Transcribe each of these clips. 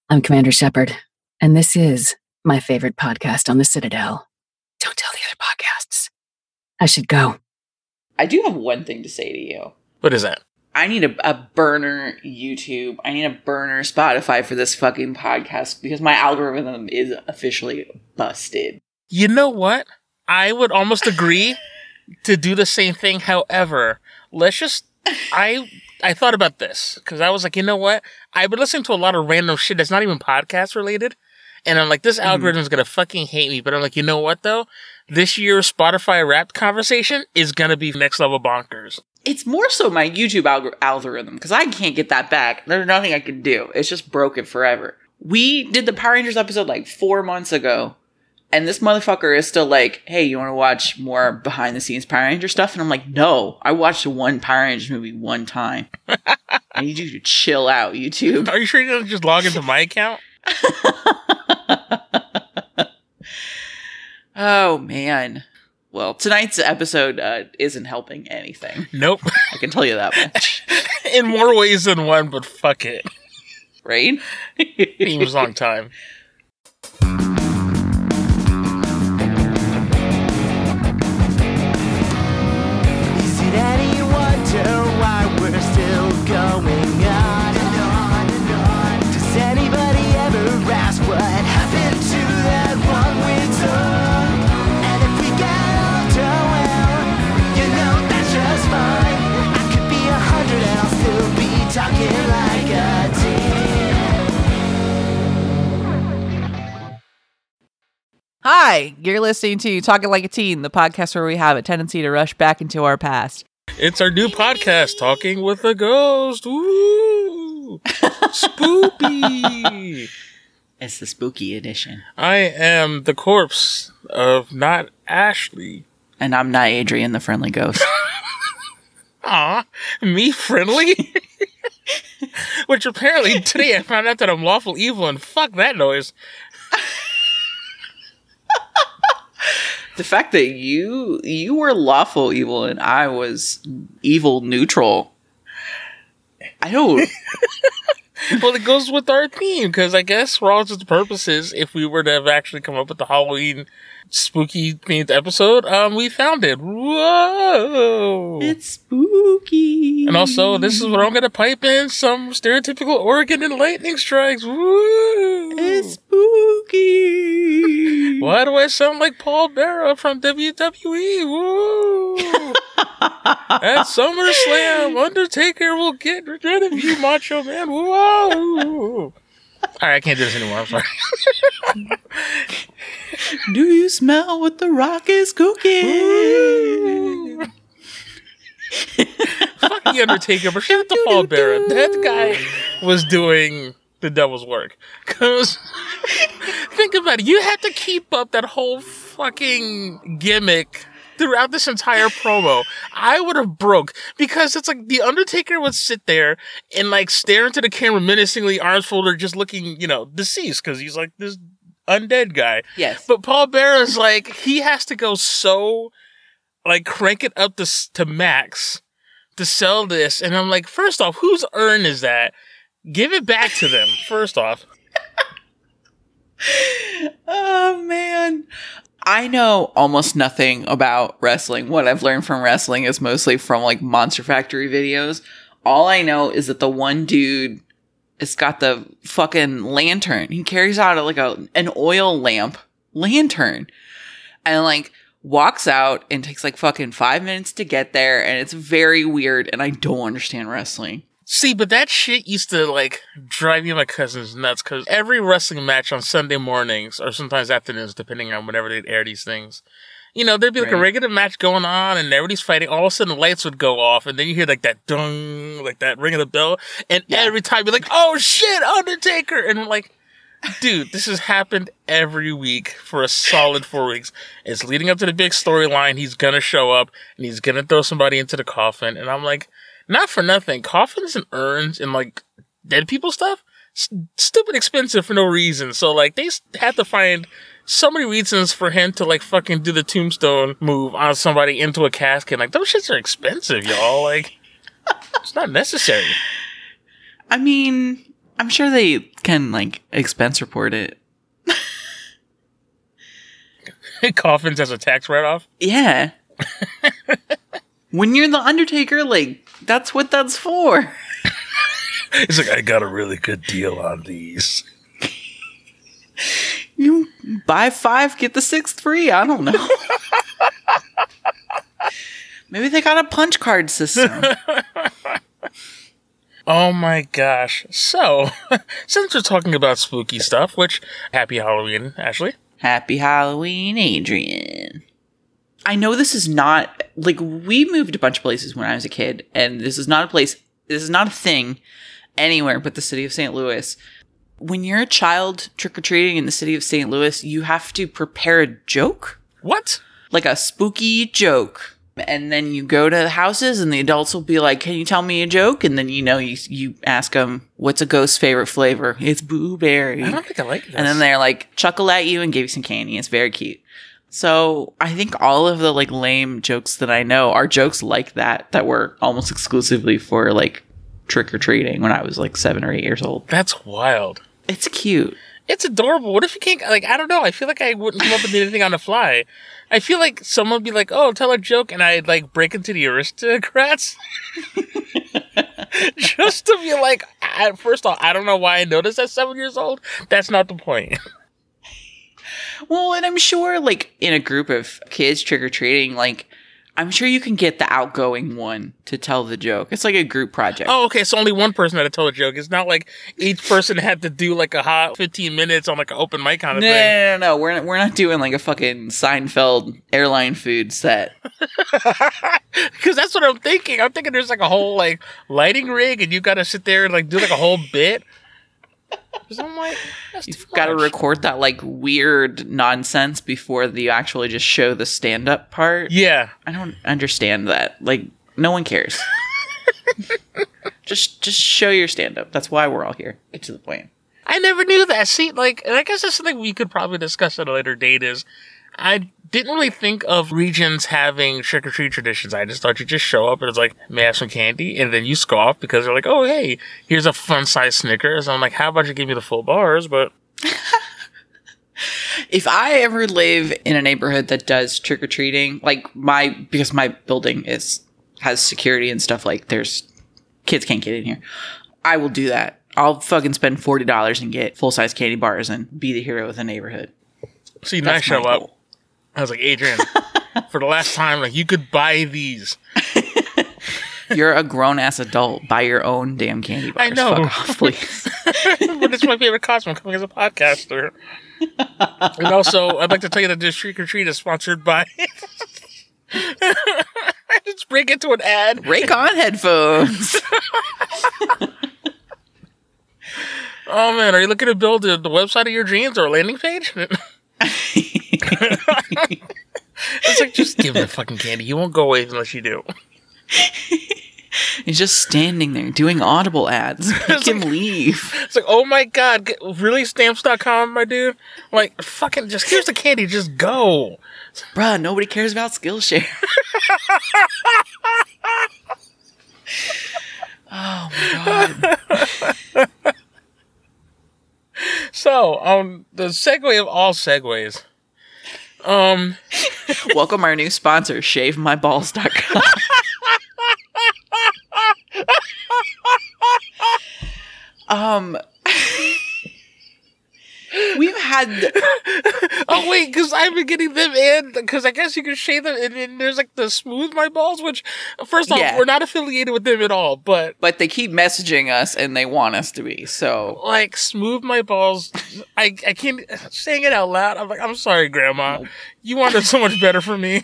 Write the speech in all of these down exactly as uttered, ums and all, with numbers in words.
I'm Commander Shepard, and this is my favorite podcast on the Citadel. Don't tell the other podcasts. I should go. I do have one thing to say to you. What is that? I need a, a burner YouTube. I need a burner Spotify for this fucking podcast because my algorithm is officially busted. You know what? I would almost agree to do the same thing. However, let's just... I... I thought about this, because I was like, you know what? I've been listening to a lot of random shit that's not even podcast related, and I'm like, this algorithm is mm. going to fucking hate me, but I'm like, you know what, though? This year's Spotify Wrapped conversation is going to be next level bonkers. It's more so my YouTube alg- algorithm, because I can't get that back. There's nothing I can do. It's just broken forever. We did the Power Rangers episode like four months ago, and this motherfucker is still like, hey, you want to watch more behind-the-scenes Power Ranger stuff? And I'm like, no, I watched one Power Rangers movie one time. I need you to chill out, YouTube. Are you sure you don't just log into my account? Oh, man. Well, tonight's episode uh, isn't helping anything. Nope. I can tell you that much. In more ways than one, but fuck it. Right? Theme song time. Going on and on and on. Does anybody ever ask what happened to that one we took? And if we get older, well, you know that's just fine. I could be a hundred and I'll still be talking like a teen. Hi, you're listening to Talking Like a Teen, the podcast where we have a tendency to rush back into our past. It's our new podcast, Talking with a Ghost. Ooh, spooky. It's the spooky edition. I am the corpse of not Ashley. And I'm not Adrian, the friendly ghost. Aw, me friendly? Which apparently today I found out that I'm lawful evil, and fuck that noise. The fact that you you were lawful evil and I was evil neutral. I don't... Well, it goes with our theme, because I guess for all intents and purposes, if we were to have actually come up with the Halloween spooky themed episode, um, we found it. Whoa! It's spooky. And also, this is where I'm going to pipe in some stereotypical Oregon and lightning strikes. Woo! It's spooky. Why do I sound like Paul Bearer from W W E? Woo! At SummerSlam, Undertaker will get rid of you, Macho Man. Whoa! Alright, I can't do this anymore. I'm sorry. Do you smell what the Rock is cooking? Fuck the Undertaker, but shout out to Paul Bearer. That guy was doing the devil's work. Because, think about it, you had to keep up that whole fucking gimmick throughout this entire promo. I would have broke, because it's like the Undertaker would sit there and like stare into the camera menacingly, arms folded, just looking, you know, deceased, because he's like this undead guy. Yes. But Paul Bearer's like, he has to go so, like, crank it up to, to max to sell this. And I'm like, first off, whose urn is that? Give it back to them, first off. Oh, man. I know almost nothing about wrestling. What I've learned from wrestling is mostly from, like, Monster Factory videos. All I know is that the one dude has got the fucking lantern. He carries out, like, a an oil lamp lantern. And, like, walks out and takes, like, fucking five minutes to get there. And it's very weird. And I don't understand wrestling. See, but that shit used to, like, drive me and my cousins nuts, because every wrestling match on Sunday mornings, or sometimes afternoons, depending on whenever they'd air these things, you know, there'd be, like, right. a regular match going on, and everybody's fighting, all of a sudden the lights would go off, and then you hear, like, that dung, like, that ring of the bell, and yeah. every time you're like, oh, shit, Undertaker! And I'm like, dude, this has happened every week for a solid four weeks. It's leading up to the big storyline, he's gonna show up, and he's gonna throw somebody into the coffin, and I'm like, not for nothing, coffins and urns and, like, dead people stuff, st- stupid expensive for no reason. So, like, they had to find so many reasons for him to, like, fucking do the tombstone move on somebody into a casket. Like, those shits are expensive, y'all. Like, it's not necessary. I mean, I'm sure they can, like, expense report it. Coffins as a tax write-off? Yeah. When you're the Undertaker, like, that's what that's for. He's like, I got a really good deal on these. You buy five, get the sixth free. I don't know. Maybe they got a punch card system. Oh my gosh. So, since we're talking about spooky stuff, which, happy Halloween, Ashley. Happy Halloween, Adrian. I know this is not, like, we moved a bunch of places when I was a kid, and this is not a place, this is not a thing anywhere but the city of Saint Louis. When you're a child trick-or-treating in the city of Saint Louis, you have to prepare a joke. What? Like a spooky joke. And then you go to the houses and the adults will be like, can you tell me a joke? And then, you know, you you ask them, what's a ghost's favorite flavor? It's blueberry. I don't think I like this. And then they're like, chuckle at you and give you some candy. It's very cute. So I think all of the like lame jokes that I know are jokes like that, that were almost exclusively for like trick-or-treating when I was like seven or eight years old. That's wild. It's cute. It's adorable. What if you can't, like, I don't know. I feel like I wouldn't come up with anything on the fly. I feel like someone would be like, oh, tell a joke, and I'd, like, break into the aristocrats. Just to be like, I, first off, I don't know why I noticed at seven years old. That's not the point. Well, and I'm sure, like, in a group of kids trick-or-treating, like, I'm sure you can get the outgoing one to tell the joke. It's like a group project. Oh, okay. So only one person had to tell a joke. It's not like each person had to do like a hot fifteen minutes on like an open mic kind of no, thing. No, no, no. We're not, we're not doing like a fucking Seinfeld airline food set. Because that's what I'm thinking. I'm thinking there's like a whole like lighting rig and you got to sit there and like do like a whole bit. Because I'm like, that's You've got to record that like weird nonsense before you actually just show the stand-up part. Yeah. I don't understand that. Like, no one cares. just just show your stand-up. That's why we're all here. Get to the point. I never knew that. See, like, and I guess that's something we could probably discuss at a later date is I didn't really think of regions having trick-or-treat traditions. I just thought you just show up and it's like, may I have some candy? And then you scoff because they're like, oh, hey, here's a fun-sized Snickers. And I'm like, how about you give me the full bars? But if I ever live in a neighborhood that does trick-or-treating, like my, because my building is, has security and stuff, like there's, kids can't get in here. I will do that. I'll fucking spend forty dollars and get full-size candy bars and be the hero of the neighborhood. See, when I show my up, goal. I was like, Adrian, for the last time, like, you could buy these. You're a grown-ass adult. Buy your own damn candy bars. I know. Fuck off, please. But it's my favorite costume coming as a podcaster. And also, I'd like to tell you that this Trick or Treat is sponsored by... I just break into an ad. Raycon headphones. Oh, man. Are you looking to build the, the website of your dreams or a landing page? It's like, just give him the fucking candy. He won't go away unless you do. He's just standing there doing Audible ads. Make him like, leave. It's like, oh my god, get, really? Stamps dot com, my dude? Like, fucking, just here's the candy, just go. Bruh, nobody cares about Skillshare. Oh my god. So, um, the segue of all segues. Um, Welcome our new sponsor, shave my balls dot com. um, we've had. Oh wait, because I've been getting them in because I guess you can shave them, and then there's like the Smooth My Balls, which first off, Yeah. we're not affiliated with them at all, but But they keep messaging us and they want us to be, so. like Smooth My Balls, I I can't saying it out loud. I'm like, I'm sorry, Grandma, you wanted so much better for me.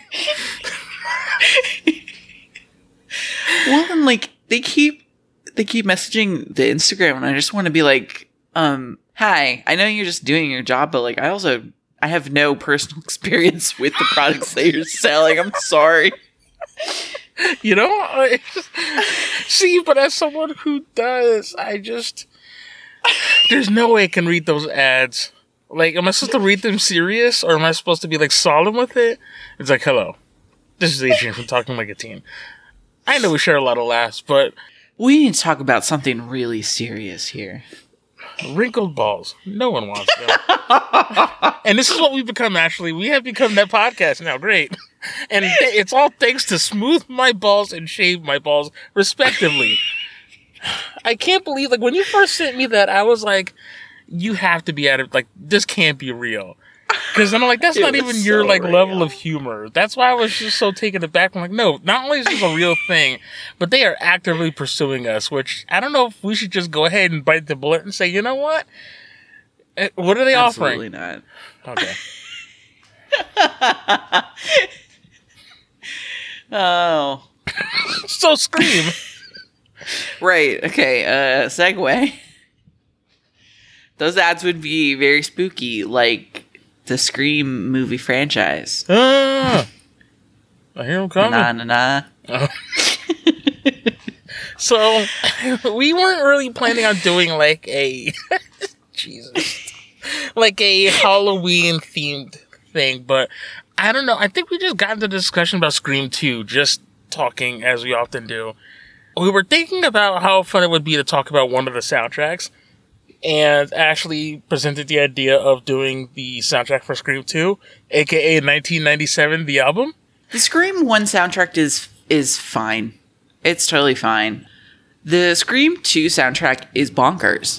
Well, and like they keep they keep messaging the Instagram, and I just want to be like, um, hi, I know you're just doing your job, but like I also I have no personal experience with the products that you're selling. I'm sorry. You know, I just, see, but as someone who does, I just there's no way I can read those ads. Like, am I supposed to read them serious, or am I supposed to be like solemn with it? It's like, hello, this is Adrian from Talking Like a Teen. I know we share a lot of laughs, but We need to talk about something really serious here. Wrinkled balls. No one wants them. And this is what we've become, Ashley. We have become that podcast now. Great. And it's all thanks to Smooth My Balls and Shave My Balls, respectively. I can't believe, like, when you first sent me that, I was like, you have to be at it. Like, this can't be real. Because I'm like, that's not even your, so like, real. level of humor. That's why I was just so taken aback. I'm like, no, not only is this a real thing, but they are actively pursuing us, which I don't know if we should just go ahead and bite the bullet and say, you know what? What are they Absolutely offering? Absolutely not. Okay. Oh. So Scream. Right. Okay. Uh, segue. Those ads would be very spooky, like the Scream movie franchise. Ah, I hear them coming. Nah, nah, nah. Oh. So, we weren't really planning on doing like a... Jesus. Like a Halloween-themed thing, but I don't know. I think we just got into the discussion about Scream two, just talking as we often do. We were thinking about how fun it would be to talk about one of the soundtracks, and actually presented the idea of doing the soundtrack for Scream two, aka nineteen ninety-seven, the album. The Scream one soundtrack is is fine. It's totally fine. The Scream two soundtrack is bonkers.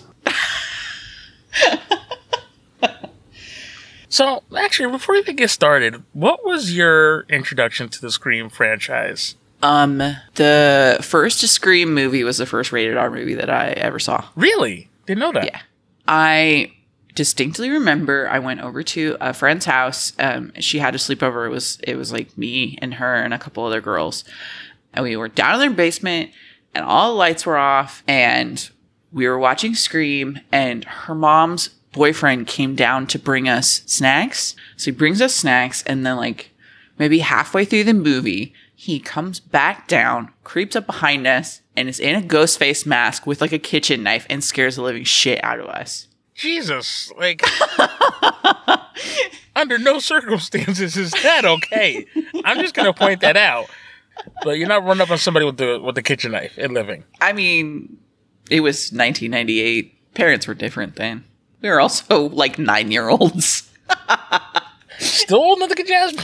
So, actually, before we even get started, what was your introduction to the Scream franchise? Um, the first Scream movie was the first rated R movie that I ever saw. Really? Didn't know that. Yeah. I distinctly remember I went over to a friend's house. Um, she had a sleepover. It was, it was like me and her and a couple other girls. And we were down in their basement and all the lights were off and we were watching Scream and her mom's boyfriend came down to bring us snacks. So he brings us snacks and then like maybe halfway through the movie, he comes back down, creeps up behind us, and is in a ghost face mask with like a kitchen knife and scares the living shit out of us. Jesus, like, under no circumstances is that okay. I'm just going to point that out. But you're not running up on somebody with the with the kitchen knife and living. I mean, it was nineteen ninety-eight. Parents were different then. We were also like nine-year-olds. Still old enough to get jazz.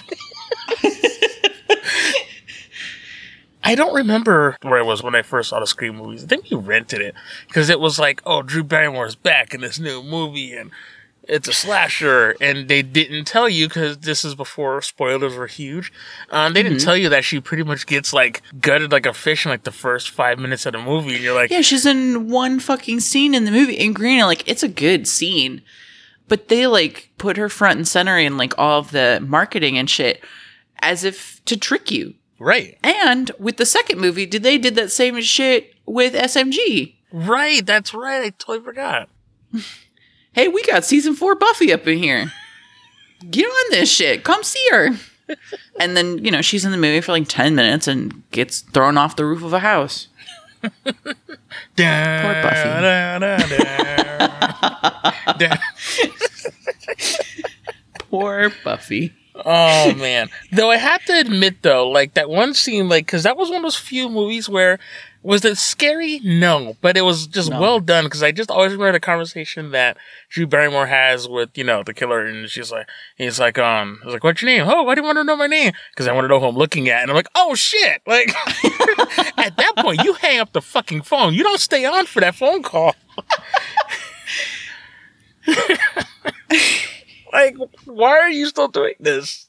I don't remember where I was when I first saw the Scream movies. I think we rented it because it was like, oh, Drew Barrymore's back in this new movie and it's a slasher. And they didn't tell you, because this is before spoilers were huge. Um, they didn't mm-hmm. tell you that she pretty much gets like gutted like a fish in like the first five minutes of the movie. And you're like, yeah, she's in one fucking scene in the movie. And granted, like, it's a good scene, but they like put her front and center in like all of the marketing and shit as if to trick you. Right. And with the second movie, did they did that same shit with S M G. Right. That's right. I totally forgot. Hey, we got season four Buffy up in here. Get on this shit. Come see her. And then, you know, she's in the movie for like ten minutes and gets thrown off the roof of a house. Poor Buffy. Poor Buffy. Oh, man. Though I have to admit, though, like that one scene, like, because that was one of those few movies where, was it scary? No. But it was just no. well done, because I just always remember the conversation that Drew Barrymore has with, you know, the killer, and she's like, he's like, um, I was like, what's your name? Oh, why do you want to know my name? Because I want to know who I'm looking at. And I'm like, oh, shit. Like, at that point, you hang up the fucking phone. You don't stay on for that phone call. Like, why are you still doing this?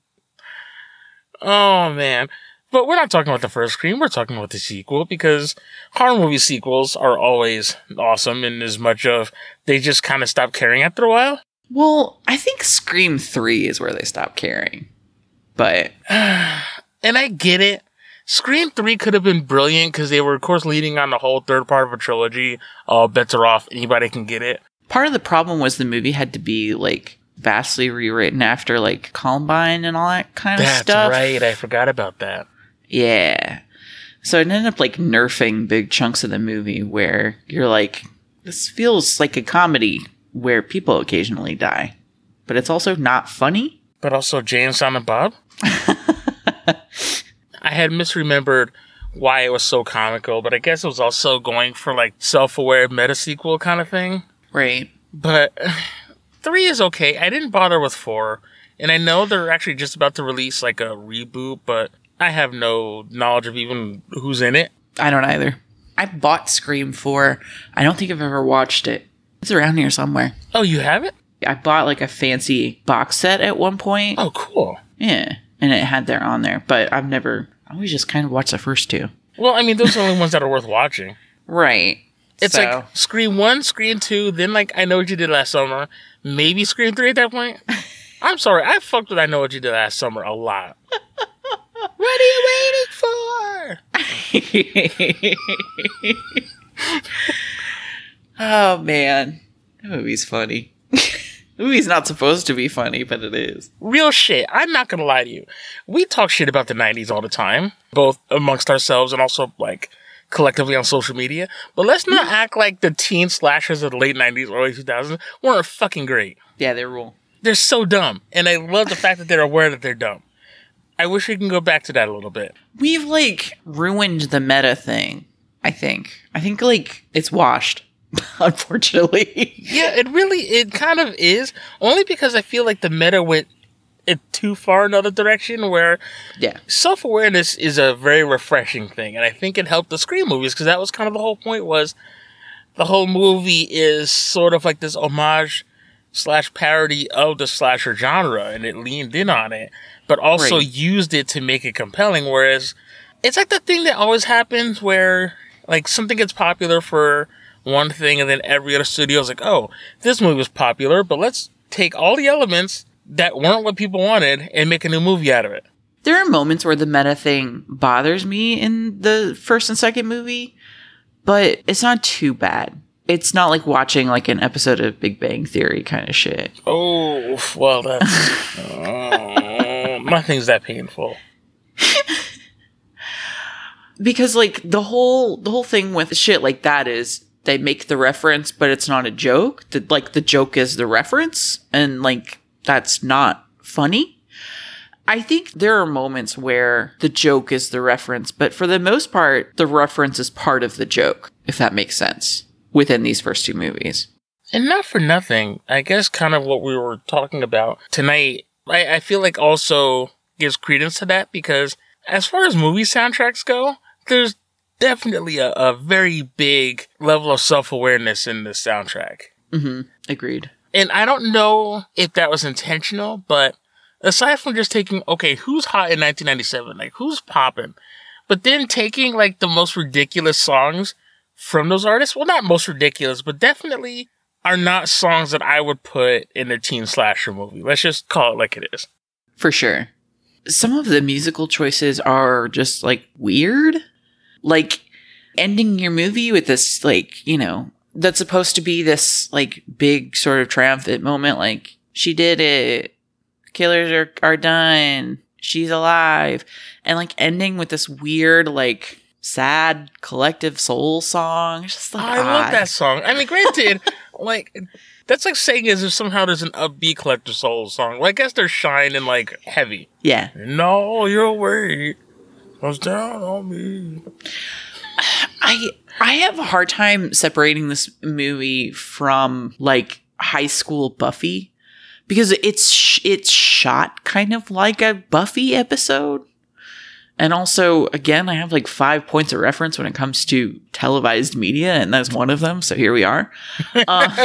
Oh, man. But we're not talking about the first Scream. We're talking about the sequel, because horror movie sequels are always awesome in as much of they just kind of stop caring after a while. Well, I think Scream three is where they stop caring. But... and I get it. Scream three could have been brilliant because they were, of course, leading on the whole third part of a trilogy. All bets are off. Anybody can get it. Part of the problem was the movie had to be, like, vastly rewritten after, like, Columbine and all that kind of That's stuff. That's right. I forgot about that. Yeah. So it ended up, like, nerfing big chunks of the movie where you're like, this feels like a comedy where people occasionally die. But it's also not funny. But also Jane, Silent Bob? I had misremembered why it was so comical, but I guess it was also going for, like, self-aware meta-sequel kind of thing. Right. But three is okay. I didn't bother with four. And I know they're actually just about to release like a reboot, but I have no knowledge of even who's in it. I don't either. I bought Scream four. I don't think I've ever watched it. It's around here somewhere. Oh, you have it? I bought like a fancy box set at one point. Oh, cool. Yeah. And it had there on there. But I've never... I always just kind of watched the first two. Well, I mean, those are the only ones that are worth watching. Right. It's so. like Scream one, Scream two, then like I Know What You Did Last Summer. Maybe Scream three at that point. I'm sorry, I fucked with I Know What You Did Last Summer a lot. What are you waiting for? Oh, man. That movie's funny. The movie's not supposed to be funny, but it is. Real shit. I'm not gonna lie to you. We talk shit about the nineties all the time, both amongst ourselves and also, like, collectively on social media. But let's not act like the teen slashers of the late nineties, early two thousands weren't fucking great. Yeah, they're real. They're so dumb. And I love the fact that they're aware that they're dumb. I wish we can go back to that a little bit. We've, like, ruined the meta thing, I think. I think, like, it's washed. Unfortunately. Yeah, it really, it kind of is. Only because I feel like the meta went it too far another direction where Yeah. self-awareness is a very refreshing thing. And I think it helped the Scream movies because that was kind of the whole point was the whole movie is sort of like this homage slash parody of the slasher genre. And it leaned in on it, but also Right. used it to make it compelling. Whereas it's like the thing that always happens where like something gets popular for one thing and then every other studio is like, oh, this movie was popular, but let's take all the elements that weren't what people wanted and make a new movie out of it. There are moments where the meta thing bothers me in the first and second movie, but it's not too bad. It's not like watching like an episode of Big Bang Theory kind of shit. Oh, well, that's... uh, nothing's that painful. Because like the whole the whole thing with shit like that is they make the reference, but it's not a joke. The, like the joke is the reference, and like that's not funny. I think there are moments where the joke is the reference, but for the most part, the reference is part of the joke, if that makes sense, within these first two movies. And not for nothing, I guess kind of what we were talking about tonight, I, I feel like also gives credence to that because as far as movie soundtracks go, there's definitely a, a very big level of self-awareness in the soundtrack. Mm-hmm. Agreed. And I don't know if that was intentional, but aside from just taking, okay, who's hot in nineteen ninety-seven? Like, who's popping? But then taking, like, the most ridiculous songs from those artists, well, not most ridiculous, but definitely are not songs that I would put in a teen slasher movie. Let's just call it like it is. For sure. Some of the musical choices are just, like, weird. Like, ending your movie with this, like, you know, that's supposed to be this, like, big sort of triumphant moment. Like, she did it. Killers are, are done. She's alive. And, like, ending with this weird, like, sad collective soul song. It's just, like, I odd. love that song. I mean, granted, like, that's like saying as if somehow there's an upbeat collective soul song. Well, I guess they're shine and, like, heavy. Yeah. No, your weight was down on me. I I have a hard time separating this movie from like high school Buffy because it's sh- it's shot kind of like a Buffy episode. And also, again, I have like five points of reference when it comes to televised media, and that's one of them. So here we are. Uh,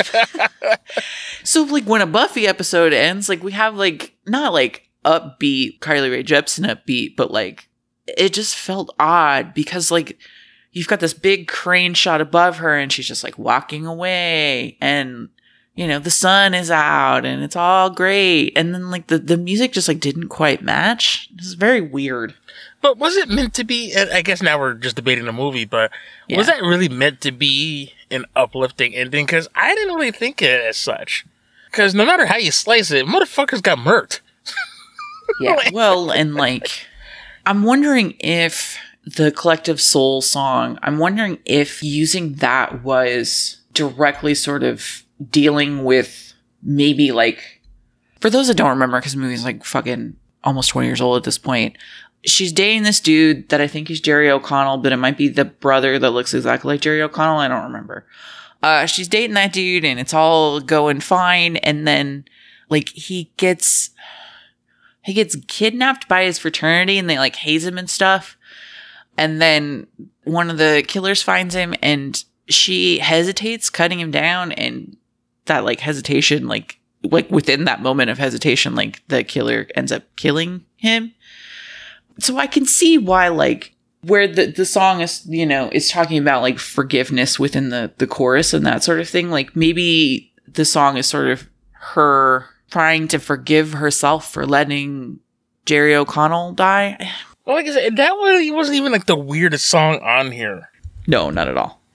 so like when a Buffy episode ends, like we have like not like upbeat Carly Rae Jepsen upbeat, but like it just felt odd because like you've got this big crane shot above her and she's just like walking away and, you know, the sun is out and it's all great. And then like the, the music just like didn't quite match. This is very weird. But was it meant to be, I guess now we're just debating the movie, but Yeah. was that really meant to be an uplifting ending? Because I didn't really think it as such. Because no matter how you slice it, motherfuckers got murked. Yeah. Well, and like, I'm wondering if the collective soul song, I'm wondering if using that was directly sort of dealing with maybe like, for those that don't remember, because the movie's like fucking almost twenty years old at this point, she's dating this dude that I think is Jerry O'Connell, but it might be the brother that looks exactly like Jerry O'Connell. I don't remember. Uh, she's dating that dude and it's all going fine. And then like he gets, he gets kidnapped by his fraternity and they like haze him and stuff. And then one of the killers finds him and she hesitates cutting him down. And that like hesitation, like, like within that moment of hesitation, like the killer ends up killing him. So I can see why, like, where the, the song is, you know, is talking about like forgiveness within the, the chorus and that sort of thing. Like maybe the song is sort of her trying to forgive herself for letting Jerry O'Connell die. Well, like I said, that really wasn't even like the weirdest song on here. No, not at all.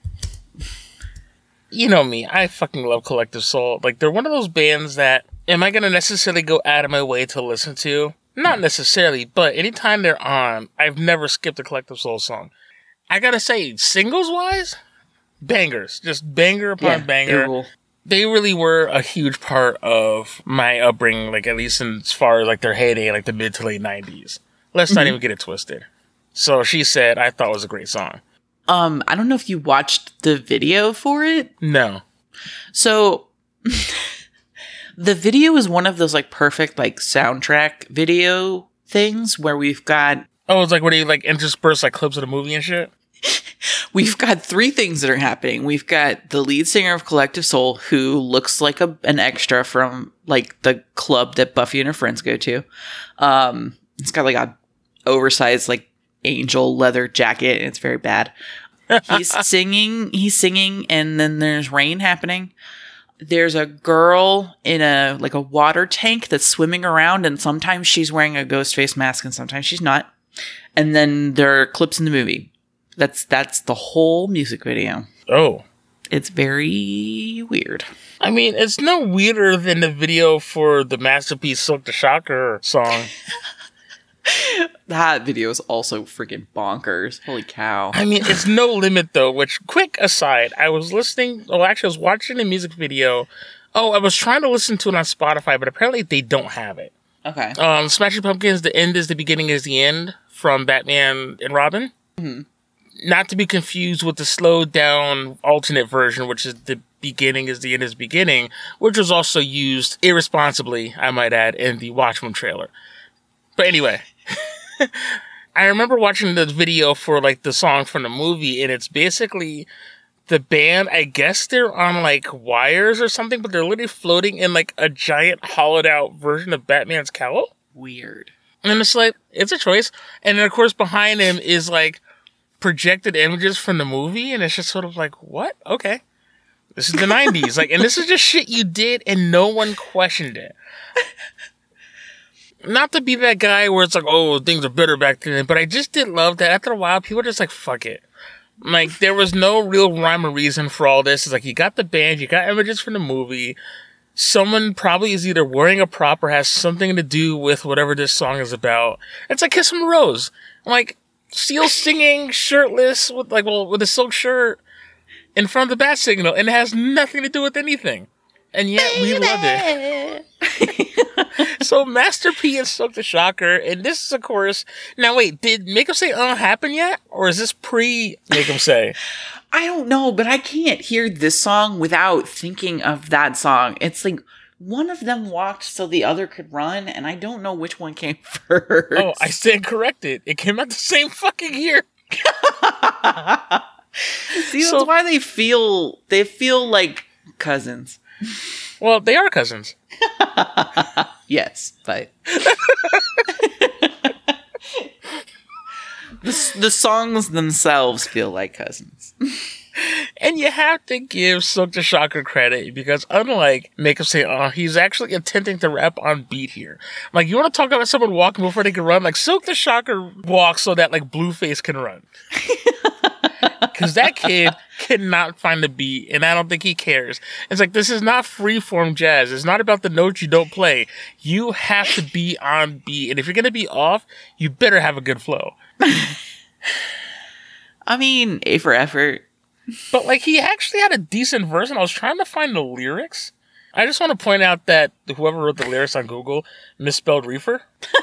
You know me, I fucking love Collective Soul. Like, they're one of those bands that, am I going to necessarily go out of my way to listen to? Not necessarily, but anytime they're on, I've never skipped a Collective Soul song. I gotta say, singles-wise, bangers. Just banger upon Yeah, banger. will- They really were a huge part of my upbringing, like, at least in, as far as, like, their heyday, like, the mid to late nineties. Let's mm-hmm. not even get it twisted. So, She Said, I thought was a great song. Um, I don't know if you watched the video for it. No. So, the video is one of those, like, perfect, like, soundtrack video things where we've got... Oh, it's like where they, like, intersperse, like, clips of the movie and shit? We've got three things that are happening. We've got the lead singer of Collective Soul, who looks like a, an extra from, like, the club that Buffy and her friends go to. Um, it's got, like, a oversized, like, angel leather jacket, and it's very bad. He's singing, he's singing, and then there's rain happening. There's a girl in a, like, a water tank that's swimming around, and sometimes she's wearing a ghost face mask, and sometimes she's not. And then there are clips in the movie. That's that's the whole music video. Oh. It's very weird. I mean, it's no weirder than the video for the masterpiece Silk the Shocker song. That video is also freaking bonkers. Holy cow. I mean, it's No Limit, though, which, quick aside, I was listening, well, actually, I was watching a music video. Oh, I was trying to listen to it on Spotify, but apparently they don't have it. Okay. Um, Smashing Pumpkins, The End is the Beginning is the End, from Batman and Robin. Mm-hmm. Not to be confused with the slowed down alternate version, which is The Beginning is the End is Beginning, which was also used irresponsibly, I might add, in the Watchmen trailer. But anyway, I remember watching the video for, like, the song from the movie, and it's basically the band, I guess they're on, like, wires or something, but they're literally floating in, like, a giant hollowed-out version of Batman's cowl. Weird. And it's like, it's a choice. And then, of course, behind him is, like, projected images from the movie, and it's just sort of like, what? Okay. This is the nineties. Like, and this is just shit you did, and no one questioned it. Not to be that guy where it's like, oh, things are better back then, but I just did love that after a while, people were just like, fuck it. Like, there was no real rhyme or reason for all this. It's like, you got the band, you got images from the movie. Someone probably is either wearing a prop or has something to do with whatever this song is about. It's like Kiss from a Rose. Like, Seal singing shirtless with, like, well, with a silk shirt in front of the bat signal, and it has nothing to do with anything. And yet, we loved it. So, Master P and Silk the Shocker, and this is a chorus. Now, wait, did Make 'Em Say Uh happen yet? Or is this pre Make 'Em Say? I don't know, but I can't hear this song without thinking of that song. It's like one of them walked so the other could run, and I don't know which one came first. Oh, I stand corrected. It came out the same fucking year. See, that's So- why they feel they feel like cousins. Well, they are cousins. Yes, but the the songs themselves feel like cousins. And you have to give Silk the Shocker credit, because unlike Make 'Em Say Uh, he's actually attempting to rap on beat here. Like, you want to talk about someone walking before they can run? Like, Silk the Shocker walks so that, like, Blueface can run. Because that kid cannot find the beat, and I don't think he cares. It's like, this is not freeform jazz. It's not about the notes you don't play. You have to be on beat, and if you're going to be off, you better have a good flow. I mean, A for effort. But, like, he actually had a decent verse, and I was trying to find the lyrics. I just want to point out that whoever wrote the lyrics on Google misspelled reefer.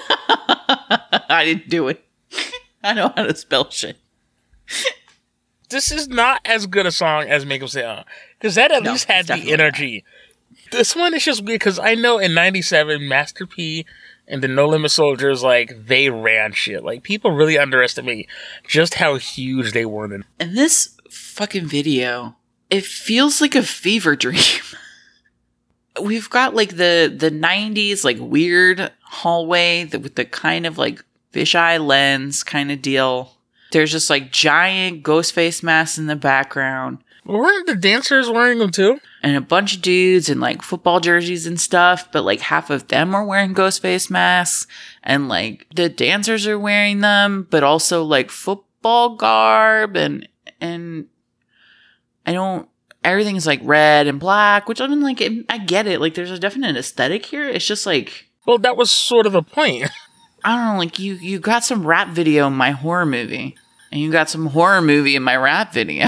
I didn't do it. I know how to spell shit. This is not as good a song as Make 'Em Say Uh. Because that at No, least had it's the definitely energy. This one is just weird because I know in ninety-seven, Master P and the No Limit Soldiers, like, they ran shit. Like, people really underestimate just how huge they were. In- And this fucking video, it feels like a fever dream. We've got like the the nineties like weird hallway that, with the kind of like fisheye lens kind of deal. There's just like giant ghost face masks in the background. Weren't the dancers wearing them too? And a bunch of dudes in like football jerseys and stuff, but like half of them are wearing ghost face masks. And like the dancers are wearing them, but also like football garb and and I don't everything's like red and black, which I mean, like, it, I get it. Like, there's a definite aesthetic here. It's just like, well, that was sort of the point. I don't know. Like, you you got some rap video in my horror movie, and you got some horror movie in my rap video.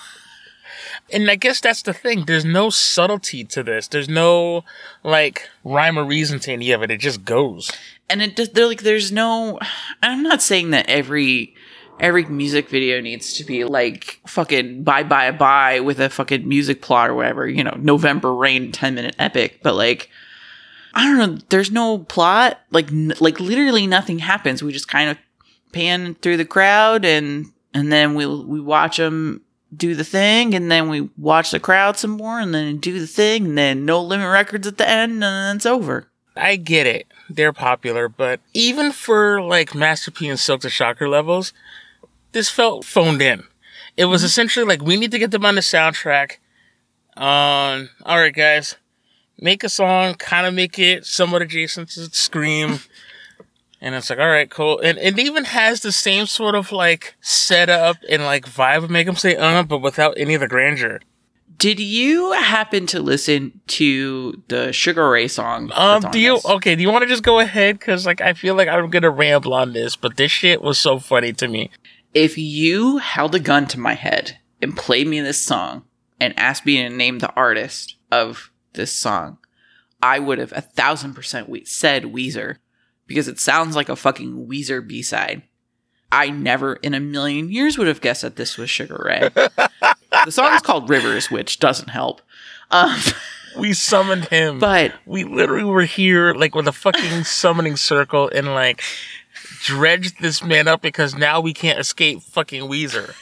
And I guess that's the thing. There's no subtlety to this. There's no like rhyme or reason to any of it. It just goes. And it does. They're like, there's no. I'm not saying that every. Every music video needs to be like fucking bye bye bye with a fucking music plot or whatever, you know, November Rain ten minute epic. But like, I don't know, there's no plot. Like, n- like literally nothing happens. We just kind of pan through the crowd and and then we we watch them do the thing, and then we watch the crowd some more, and then do the thing, and then No Limit Records at the end, and then it's over. I get it. They're popular, but even for like Master P and Silk the Shocker levels, this felt phoned in. It was essentially like, we need to get them on the soundtrack. Um, all right, guys, make a song, kind of make it somewhat adjacent to Scream. And it's like, all right, cool. And it even has the same sort of like setup and like vibe of Make 'Em Say Uh, but without any of the grandeur. Did you happen to listen to the Sugar Ray song? Um, that's on do you, this? okay, do you want to just go ahead? Cause like, I feel like I'm gonna ramble on this, but this shit was so funny to me. If you held a gun to my head and played me this song and asked me to name the artist of this song, I would have a thousand percent we- said Weezer, because it sounds like a fucking Weezer B-side. I never in a million years would have guessed that this was Sugar Ray. The song is called Rivers, which doesn't help. Um, We summoned him. but We literally were here like with a fucking summoning circle and like dredged this man up because now we can't escape fucking Weezer.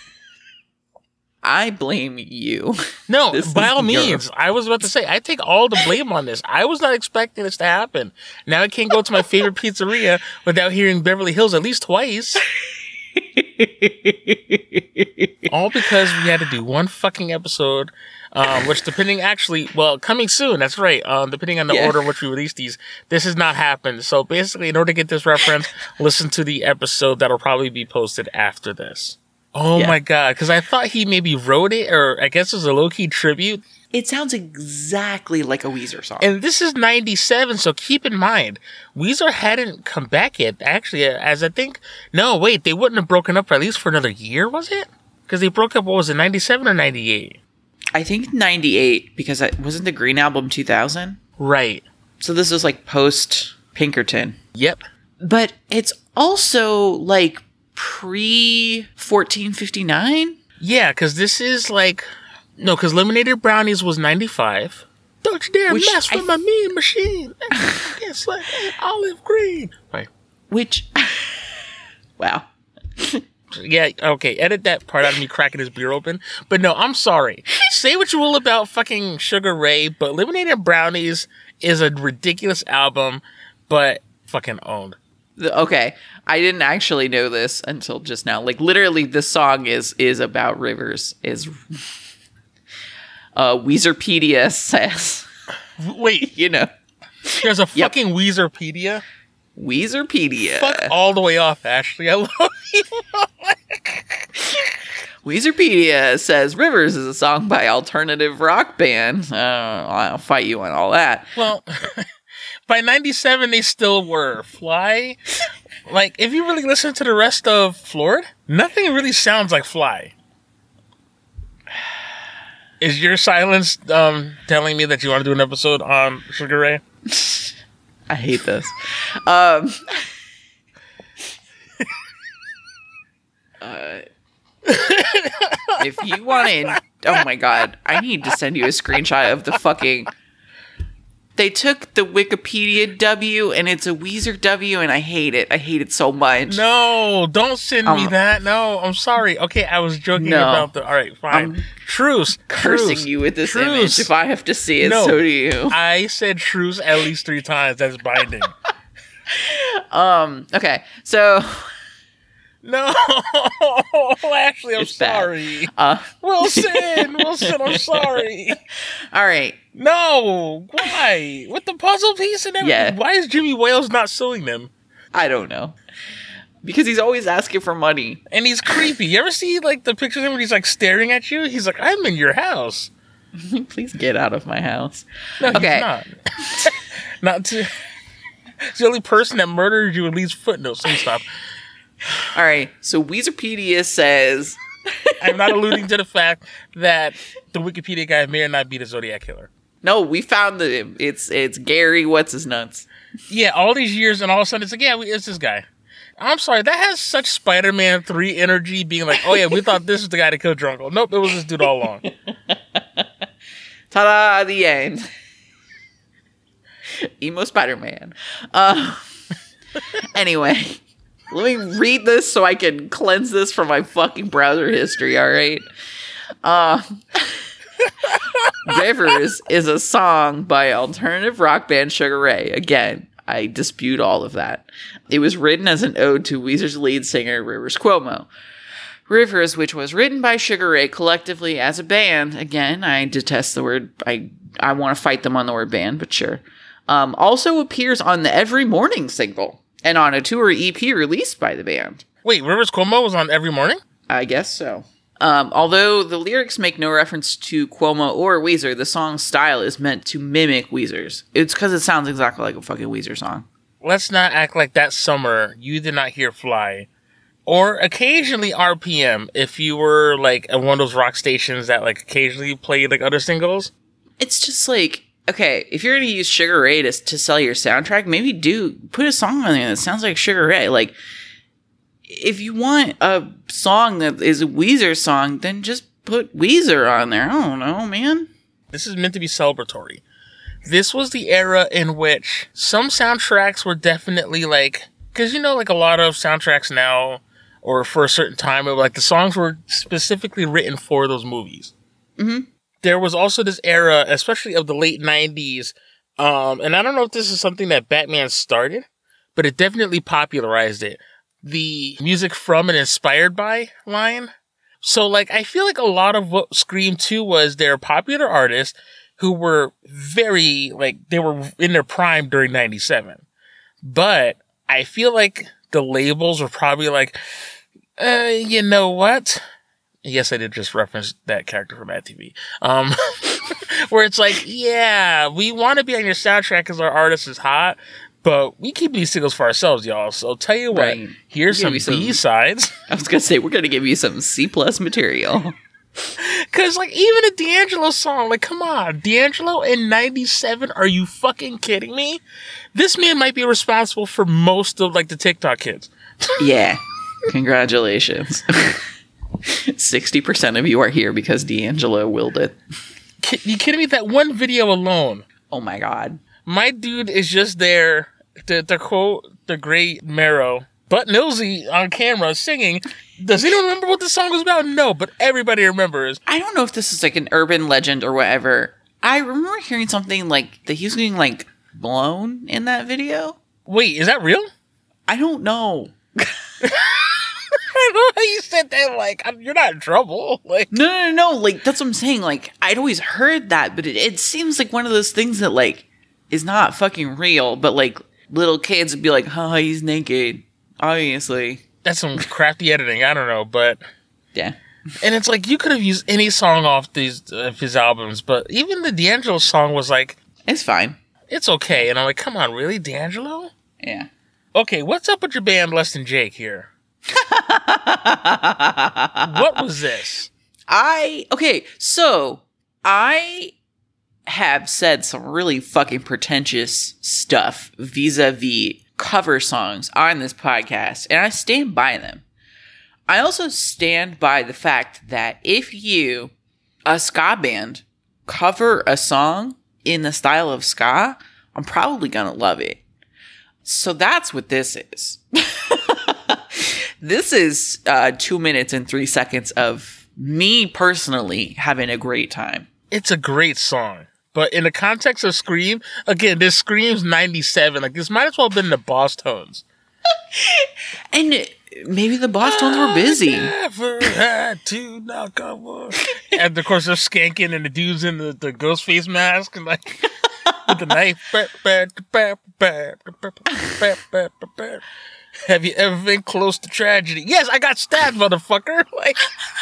I blame you. No, This by is all your- means. I was about to say, I take all the blame on this. I was not expecting this to happen. Now I can't go to my favorite pizzeria without hearing Beverly Hills at least twice. All because we had to do one fucking episode, um, which depending actually, well, coming soon, that's right, um, depending on the Yeah. order in which we release these, this has not happened. So basically, in order to get this reference, listen to the episode that'll probably be posted after this. Oh Yeah. my god, because I thought he maybe wrote it, or I guess it was a low-key tribute. It sounds exactly like a Weezer song. And this is ninety-seven, so keep in mind, Weezer hadn't come back yet. Actually, as I think, no, wait, they wouldn't have broken up for at least for another year, was it? Because they broke up, what was it, ninety-seven or ninety-eight? I think ninety-eight, because I, wasn't the Green Album two thousand? Right. So this is like post Pinkerton. Yep. But it's also like pre fourteen fifty-nine? Yeah, because this is like, no, because Eliminated Brownies was ninety-five. Don't you dare Which mess with I- my mean machine. It's like olive green. Right. Which, wow. Yeah, okay, edit that part out of me cracking his beer open. But no, I'm sorry. Say what you will about fucking Sugar Ray, but Eliminated Brownies is a ridiculous album, but fucking owned. The- Okay, I didn't actually know this until just now. Like, literally, this song is is about Rivers. Is uh, Weezerpedia says, Wait, you know, there's a Yep. fucking Weezerpedia? Weezerpedia. Fuck all the way off, Ashley. I love you. Weezerpedia says Rivers is a song by alternative rock band. Uh, I'll fight you on all that. Well, by ninety-seven, they still were. Fly? Like, if you really listen to the rest of Floored, nothing really sounds like Fly. Is your silence um, telling me that you want to do an episode on Sugar Ray? I hate this. Um, uh, if you wanted, oh my god, I need to send you a screenshot of the fucking. They took the Wikipedia W and it's a Weezer W, and I hate it. I hate it so much. No, don't send um, me that. No, I'm sorry. Okay, I was joking no, about the. All right, fine. I'm truce. Cursing truce, you with this truce. image. If I have to see it, no, so do you. I said truce at least three times. That's binding. um. Okay. So. No, actually, I'm It's bad. sorry. Uh, Wilson, Wilson, I'm sorry. all right. No, why? With the puzzle piece and everything? Yeah. Why is Jimmy Wales not suing them? I don't know. Because he's always asking for money. And he's creepy. You ever see like the picture of him when he's like staring at you? He's like, I'm in your house. Please get out of my house. No, Okay. he's not. Not to. He's the only person that murdered you and leaves footnotes. So stop. All right. So Weezerpedia says. I'm not alluding to the fact that the Wikipedia guy may or not be the Zodiac Killer. No, we found the it's it's Gary. What's his nuts? Yeah, all these years and all of a sudden it's like, yeah, we, it's this guy. I'm sorry, that has such Spider-Man three energy, being like, oh yeah, we thought this was the guy that killed your uncle. Nope, it was this dude all along. Ta-da! The end. Emo Spider-Man. Uh, anyway, let me read this so I can cleanse this from my fucking browser history. All right. Uh, Rivers is a song by alternative rock band Sugar Ray. Again, I dispute all of that. It was written as an ode to Weezer's lead singer, Rivers Cuomo. Rivers, which was written by Sugar Ray collectively as a band, again, I detest the word, I I want to fight them on the word band, but sure, um, also appears on the Every Morning single and on a tour E P released by the band. Wait, Rivers Cuomo was on Every Morning? I guess so. Um, although the lyrics make no reference to Cuomo or Weezer, the song's style is meant to mimic Weezer's. It's because it sounds exactly like a fucking Weezer song. Let's not act like that summer you did not hear Fly. Or occasionally R P M if you were like at one of those rock stations that like occasionally play like other singles. It's just like, okay, if you're going to use Sugar Ray to, to sell your soundtrack, maybe do put a song on there that sounds like Sugar Ray. Like, if you want a song that is a Weezer song, then just put Weezer on there. I don't know, man. This is meant to be celebratory. This was the era in which some soundtracks were definitely like, because you know, like a lot of soundtracks now, or for a certain time, it, like the songs were specifically written for those movies. Mm-hmm. There was also this era, especially of the late nineties, um, and I don't know if this is something that Batman started, but it definitely popularized it. The music from and inspired by line. So, like, I feel like a lot of what Scream two was, they're popular artists who were very, like, they were in their prime during ninety-seven. But I feel like the labels were probably like, uh, you know what? Yes, I did just reference that character from Mad T V. Um, where it's like, yeah, we want to be on your soundtrack because our artist is hot, but we keep these singles for ourselves, y'all. So tell you what, Right. here's We'll some give you some- B-sides. I was going to say, we're going to give you some C plus material. Because, like, even a D'Angelo song, like, come on, D'Angelo in ninety-seven, are you fucking kidding me? This man might be responsible for most of, like, the TikTok kids. Yeah. Congratulations. sixty percent of you are here because D'Angelo willed it. Ki- you kidding me? That one video alone, Oh my god. my dude is just there to, to quote the great Marrow, but Nilsey on camera singing. Does anyone remember what the song was about? No, but everybody remembers. I don't know if this is like an urban legend or whatever. I remember hearing something like that he was getting like blown in that video. Wait, is that real? I don't know. I know how you said that, like, you're not in trouble. Like, No, no, no. Like, that's what I'm saying. Like, I'd always heard that, but it, it seems like one of those things that, like, is not fucking real. But, like, little kids would be like, huh, he's naked. Obviously. that's some crafty editing. I don't know, but... Yeah. And it's like, you could have used any song off these of his albums, but even the D'Angelo song was like, It's fine. it's okay. And I'm like, come on, really, D'Angelo? Yeah. Okay, what's up with your band Less Than Jake here? What was this? I, okay, so I have said some really fucking pretentious stuff vis-a-vis cover songs on this podcast, and I stand by them. I also stand by the fact that if you, a ska band, cover a song in the style of ska, I'm probably gonna love it. So that's what this is. This is uh, two minutes and three seconds of me personally having a great time. It's a great song. But in the context of Scream, again, this Scream's ninety-seven. Like, this might as well have been the Boss Tones. And maybe the Boss Tones were busy. I never had to knock on wood. And of course, they're skanking, and the dude's in the, the ghost face mask, and like, with the knife. Have you ever been close to tragedy? Yes, I got stabbed, motherfucker. Like,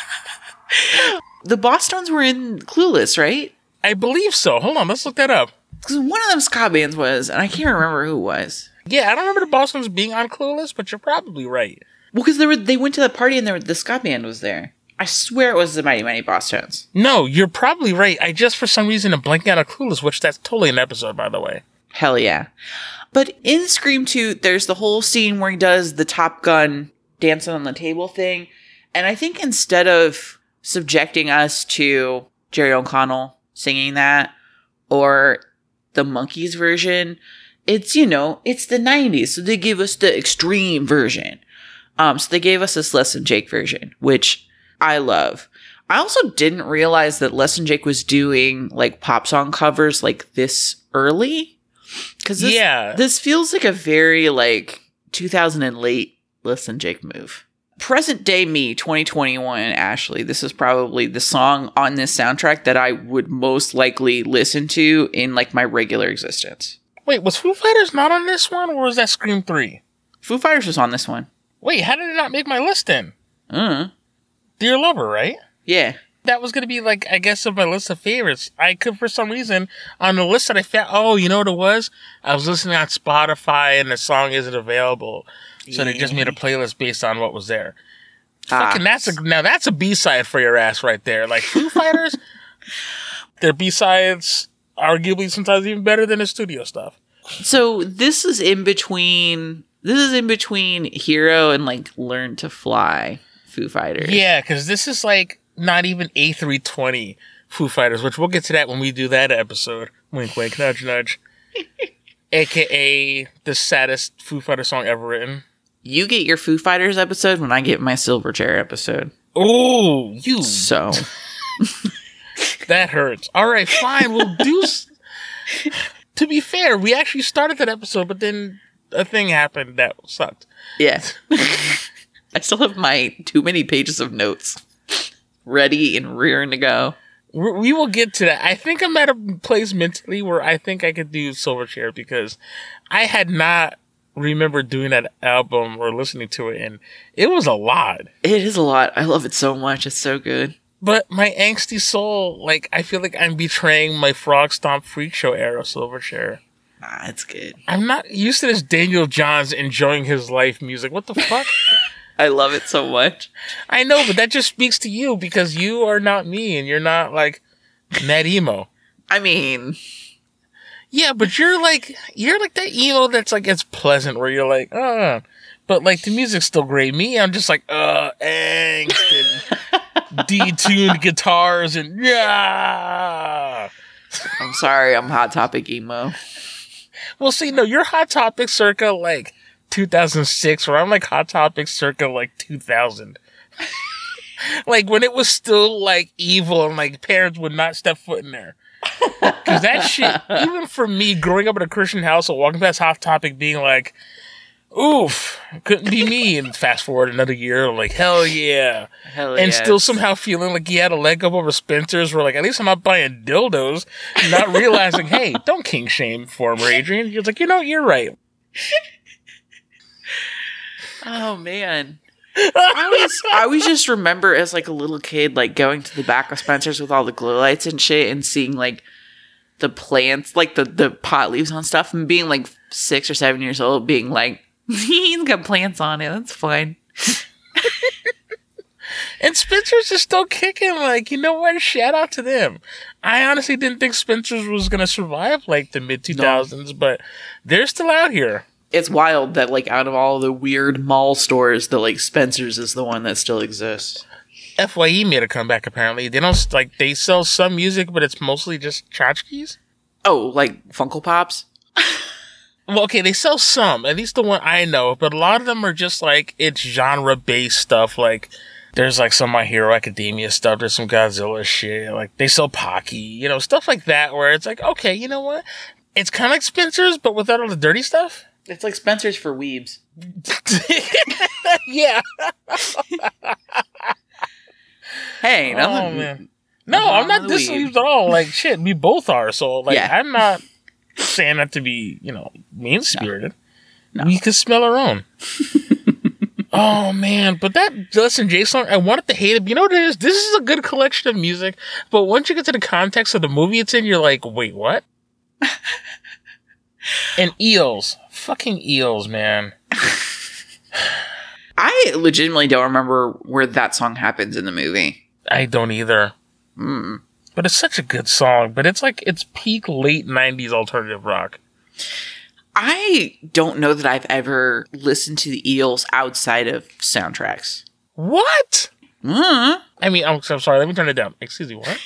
the Boss Tones were in Clueless, right? I believe so. Hold on, let's look that up. Because one of them ska bands was, and I can't remember who it was. Yeah, I don't remember the Boss Tones being on Clueless, but you're probably right. Well, because they were they went to the party and there, the ska band was there. I swear it was the Mighty Mighty Boss Tones. No, you're probably right. I just, for some reason, am blanking out of Clueless, which that's totally an episode, by the way. Hell yeah. But in Scream two, there's the whole scene where he does the Top Gun dancing on the table thing. And I think instead of subjecting us to Jerry O'Connell singing that, or the Monkees version, it's, you know, it's the nineties, so they give us the extreme version. Um, so they gave us this Less Than Jake version, which I love. I also didn't realize that Less Than Jake was doing, like, pop song covers, like, this early. Because this, yeah. this feels like a very, like, two thousand and late Less Than Jake move. Present day me, twenty twenty-one, Ashley, this is probably the song on this soundtrack that I would most likely listen to in, like, my regular existence. Wait, was Foo Fighters not on this one, or was that Scream three? Foo Fighters was on this one. Wait, how did it not make my list then? Uh, Dear Lover, right? yeah. That was going to be, like, I guess, of my list of favorites. I could, for some reason, on the list that I found, oh, you know what it was? I was listening on Spotify, and the song isn't available. So they just made a playlist based on what was there. Ah. Fucking, that's a, now that's a B-side for your ass right there. Like, Foo Fighters, their B-sides, arguably sometimes even better than the studio stuff. So this is in between, this is in between Hero and, like, Learn to Fly Foo Fighters. Yeah, because this is, like, not even A three twenty Foo Fighters, which we'll get to that when we do that episode. Wink, wink, nudge, nudge. A K A the saddest Foo Fighter song ever written. You get your Foo Fighters episode when I get my Silverchair episode. Oh, you. So. That hurts. All right, fine. We'll do. S- to be fair, we actually started that episode, but then a thing happened that sucked. Yeah. I still have my too many pages of notes ready and rearing to go. We we will get to that. I think I'm at a place mentally where I think I could do Silverchair because I had not remembered doing that album or listening to it, and it was a lot. It is a lot. I love it so much. It's so good. But my angsty soul, like, I feel like I'm betraying my Frog Stomp Freak Show era Silverchair. Ah, it's good. I'm not used to this Daniel Johns enjoying his life music. What the fuck? I love it so much. I know, but that just speaks to you because you are not me and you're not, like, mad emo. I mean... Yeah, but you're like, you're like that emo that's like, it's pleasant where you're like, uh, but like the music's still great. Me, I'm just like, uh, angst and detuned guitars and yeah. I'm sorry, I'm Hot Topic emo. Well, see, no, you're Hot Topic circa like two thousand six, where I'm like Hot Topic circa like two thousand. Like when it was still like evil and like parents would not step foot in there. Because that shit, even for me, growing up in a Christian household, walking past Hot Topic being like, oof, couldn't be me. And fast forward another year, like, hell yeah. Hell and yes. still somehow feeling like he had a leg up over Spencer's, where like, at least I'm not buying dildos, not realizing, hey, don't king shame former Adrian. You're like, you know, you're right. Oh, man. I always, I always just remember as like a little kid, like going to the back of Spencer's with all the glow lights and shit and seeing like the plants, like the, the pot leaves on stuff, and being like six or seven years old, being like, he's got plants on it. That's fine. And Spencer's is still kicking. Like, you know what? Shout out to them. I honestly didn't think Spencer's was going to survive like the mid two thousands, no. But they're still out here. It's wild that, like, out of all the weird mall stores, that, like, Spencer's is the one that still exists. F Y E made a comeback, apparently. They don't, like, they sell some music, but it's mostly just tchotchkes. Oh, like Funko Pops? Well, okay, they sell some, at least the one I know, but a lot of them are just, like, it's genre-based stuff, like, there's, like, some My Hero Academia stuff, there's some Godzilla shit, like, they sell Pocky, you know, stuff like that, where it's like, okay, you know what? It's kind of like Spencer's, but without all the dirty stuff. It's like Spencer's for weebs. Yeah. Hey, Oh, nothing. man. No, I'm not Nothing wrong with dissing at all. Like, shit, we both are. So, like, Yeah. I'm not saying that to be, you know, mean-spirited. No. We can smell our own. Oh, man. But that Justin J song, I wanted to hate it. But you know what it is? This is a good collection of music. But once you get to the context of the movie it's in, you're like, wait, what? And eels. Fucking eels, man. I legitimately don't remember where that song happens in the movie. I don't either. Mm. But it's such a good song. But it's like, it's peak late nineties alternative rock. I don't know that I've ever listened to the Eels outside of soundtracks. What? Mm. I mean, I'm, I'm sorry. Let me turn it down. Excuse me, what?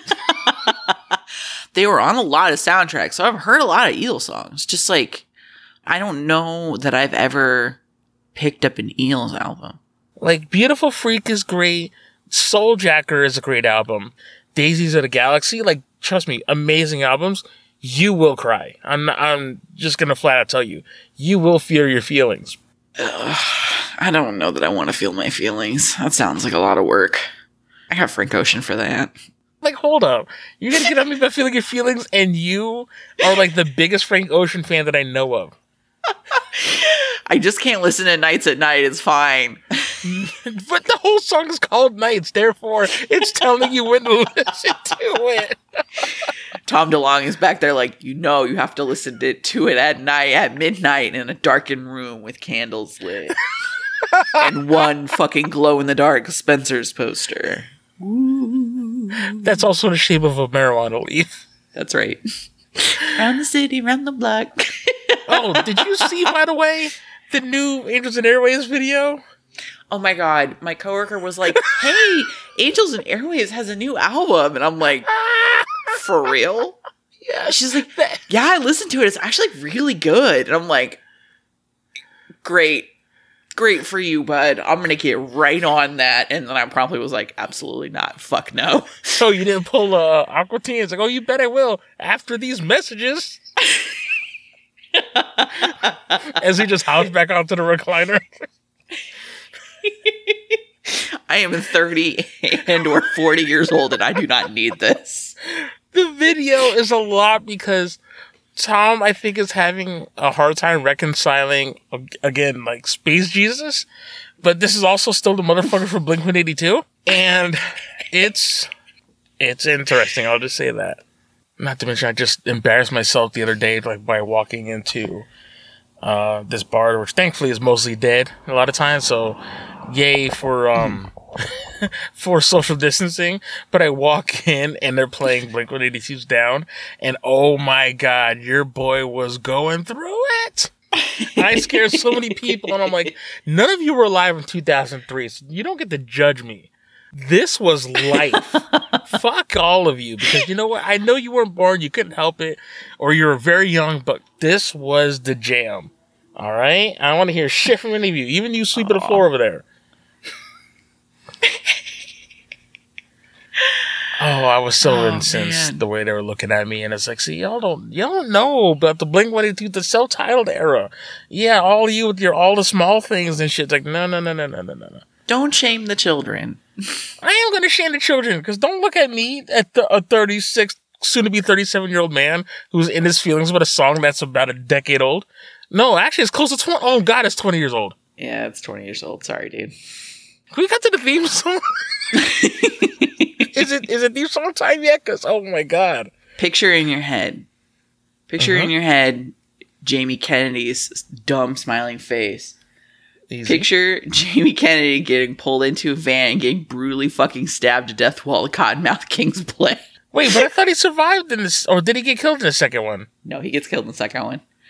They were on a lot of soundtracks, so I've heard a lot of Eels songs. Just like, I don't know that I've ever picked up an Eels album. Like, Beautiful Freak is great. Soul Jacker is a great album. Daisies of the Galaxy, like, trust me, amazing albums. You will cry. I'm not, I'm just gonna flat out tell you. You will feel your feelings. Ugh, I don't know that I want to feel my feelings. That sounds like a lot of work. I got Frank Ocean for that. Like, hold up. You're gonna get on me about feeling your feelings, and you are, like, the biggest Frank Ocean fan that I know of. I just can't listen to Nights at Night. It's fine. But the whole song is called Nights, therefore it's telling you when to listen to it. Tom DeLonge is back there like, you know, you have to listen to, to it at night, at midnight, in a darkened room with candles lit. And one fucking glow-in-the-dark Spencer's poster. That's also the shape of a marijuana leaf. That's right. Round the city, round the block. Oh, did you see, by the way, the new Angels and Airways video? Oh my god, my coworker was like, hey, Angels and Airways has a new album. And I'm like, for real? Yeah. She's like, yeah, I listened to it. It's actually really good. And I'm like, great. Great for you, bud. I'm going to get right on that. And then I probably was like, absolutely not. Fuck no. So you didn't pull uh, Aqua Teen? It's like, oh, you bet I will. After these messages. As he just hops back onto the recliner. I am thirty and or forty years old and I do not need this. The video is a lot because Tom, I think, is having a hard time reconciling, again, like, Space Jesus. But this is also still the motherfucker from Blink one eighty-two. And it's, it's interesting. I'll just say that. Not to mention, I just embarrassed myself the other day, like, by walking into uh, this bar, which thankfully is mostly dead a lot of times. So, yay for um for social distancing. But I walk in and they're playing Blink one eighty-two's Down, and oh my god, your boy was going through it. I scared so many people, and I'm like, none of you were alive in two thousand three, so you don't get to judge me. This was life. Fuck all of you, because you know what? I know you weren't born, you couldn't help it, or you were very young, but this was the jam. All right? I don't want to hear shit from any of you, even you sweeping the floor over there. Oh, I was so Oh, incensed man. the way they were looking at me, and it's like, see, y'all don't, y'all don't know about the Blink one eighty-two, the self-titled era. Yeah, all of you with your all the small things and shit. It's like, no, no, no, no, no, no, no. Don't shame the children. I am going to shame the children, because don't look at me, at the, a thirty-six, soon-to-be thirty-seven-year-old man who's in his feelings about a song that's about a decade old. No, actually, it's close to twenty. Oh, God, it's twenty years old. Yeah, it's twenty years old. Sorry, dude. We got to the theme song. Is it is it theme song time yet? Because, oh, my God. Picture in your head. Picture Uh-huh. in your head Jamie Kennedy's dumb smiling face. Easy. Picture Jamie Kennedy getting pulled into a van and getting brutally fucking stabbed to death while the Cottonmouth Kings play. Wait, but I thought he survived in this, or did he get killed in the second one? No, he gets killed in the second one.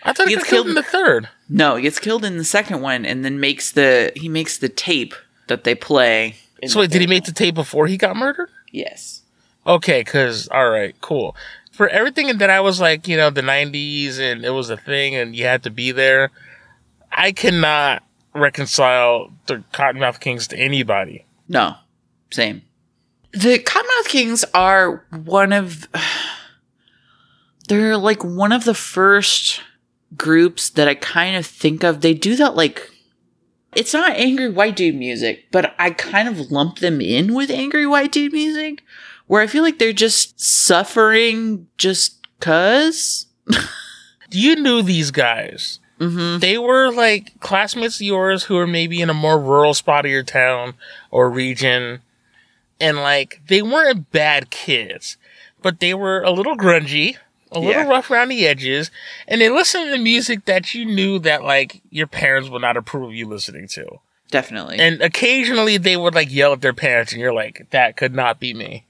I thought he, he got killed in the third. No, he gets killed in the second one, and then makes the he makes the tape that they play. So wait, did he make the tape before he got murdered? Yes. Okay, because all right, cool. For everything that I was like, you know, the nineties, and it was a thing, and you had to be there. I cannot reconcile the Cottonmouth Kings to anybody. No, same. The Cottonmouth Kings are one of they're like one of the first groups that I kind of think of. They do that like it's not angry white dude music, but I kind of lump them in with angry white dude music, where I feel like they're just suffering just cuz. You knew these guys. Mm-hmm. They were like classmates of yours who were maybe in a more rural spot of your town or region. And like, they weren't bad kids, but they were a little grungy, a little Yeah. rough around the edges. And they listened to music that you knew that like your parents would not approve of you listening to. Definitely. And occasionally they would like yell at their parents and you're like, that could not be me.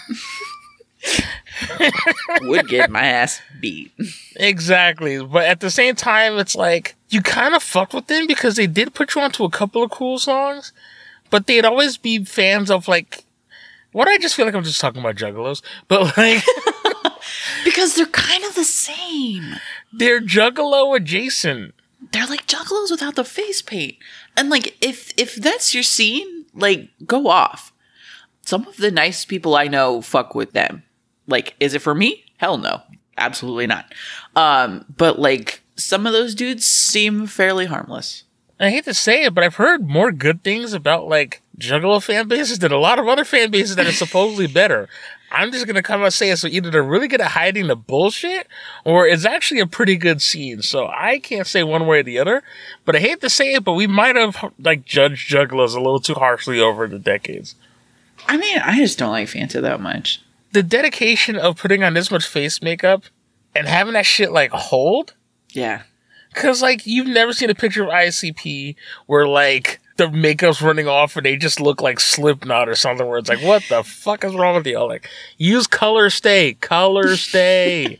Would get my ass beat. Exactly. But at the same time, it's like, you kind of fucked with them because they did put you onto a couple of cool songs, but they'd always be fans of like, what I just feel like I'm just talking about juggalos, but like, Because they're kind of the same. they're juggalo adjacent. They're like juggalos without the face paint. And like, if if that's your scene, like, go off. Some of the nicest people I know fuck with them. Like, is it for me? Hell no. Absolutely not. Um, but like, some of those dudes seem fairly harmless. I hate to say it, but I've heard more good things about like juggalo fan bases than a lot of other fan bases that are supposedly better. I'm just gonna come out and say it. So either they're really good at hiding the bullshit, or it's actually a pretty good scene. So I can't say one way or the other. But I hate to say it, but we might have like judged juggalos a little too harshly over the decades. I mean, I just don't like Fanta that much. The dedication of putting on this much face makeup and having that shit like hold. Yeah. Cause like you've never seen a picture of I C P where like the makeup's running off and they just look like Slipknot or something where it's like, what the fuck is wrong with you? Like, use color stay, color stay.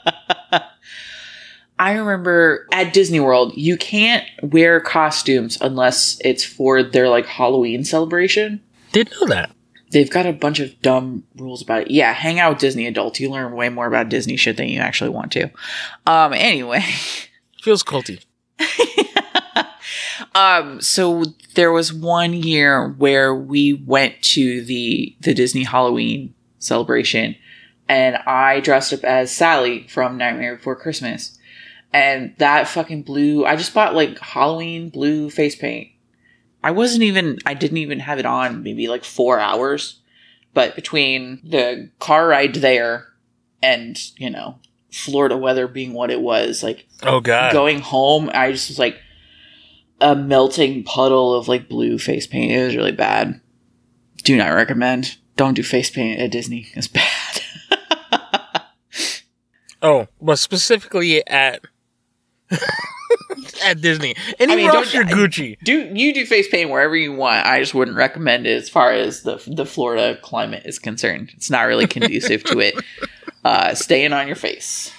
I remember at Disney World, you can't wear costumes unless it's for their like Halloween celebration. Didn't know that. They've got a bunch of dumb rules about it. Yeah, hang out with Disney adults. You learn way more about Disney shit than you actually want to. Um, anyway. Feels culty. um, so there was one year where we went to the the Disney Halloween celebration, and I dressed up as Sally from Nightmare Before Christmas. And that fucking blue, I just bought like Halloween blue face paint. I wasn't even, I didn't even have it on maybe like four hours. But between the car ride there and, you know, Florida weather being what it was, like, oh god, going home, I just was like a melting puddle of like blue face paint. It was really bad. Do not recommend. Don't do face paint at Disney. It's bad. Oh, but specifically at at Disney. Any I mean, Ross or don't- Gucci. Do you do face paint wherever you want? I just wouldn't recommend it as far as the the Florida climate is concerned. It's not really conducive to it uh, staying on your face.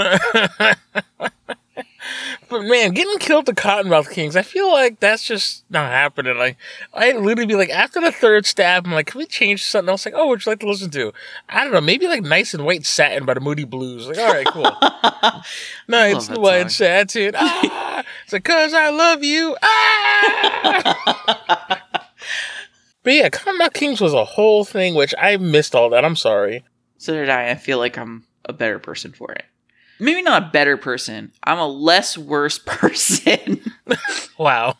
But man, getting killed to Cottonmouth Kings, I feel like that's just not happening. Like, I'd literally be like, after the third stab, I'm like, can we change something else? Like, oh, what'd you like to listen to? I don't know, maybe like Nice and White Satin by the Moody Blues. Like, all right, cool. Nice that and White song. Satin. Ah! It's like, cause I love you. Ah! But yeah, Cottonmouth Kings was a whole thing, which I missed all that. I'm sorry. So did I. I feel like I'm a better person for it. Maybe not a better person. I'm a less worse person. Wow.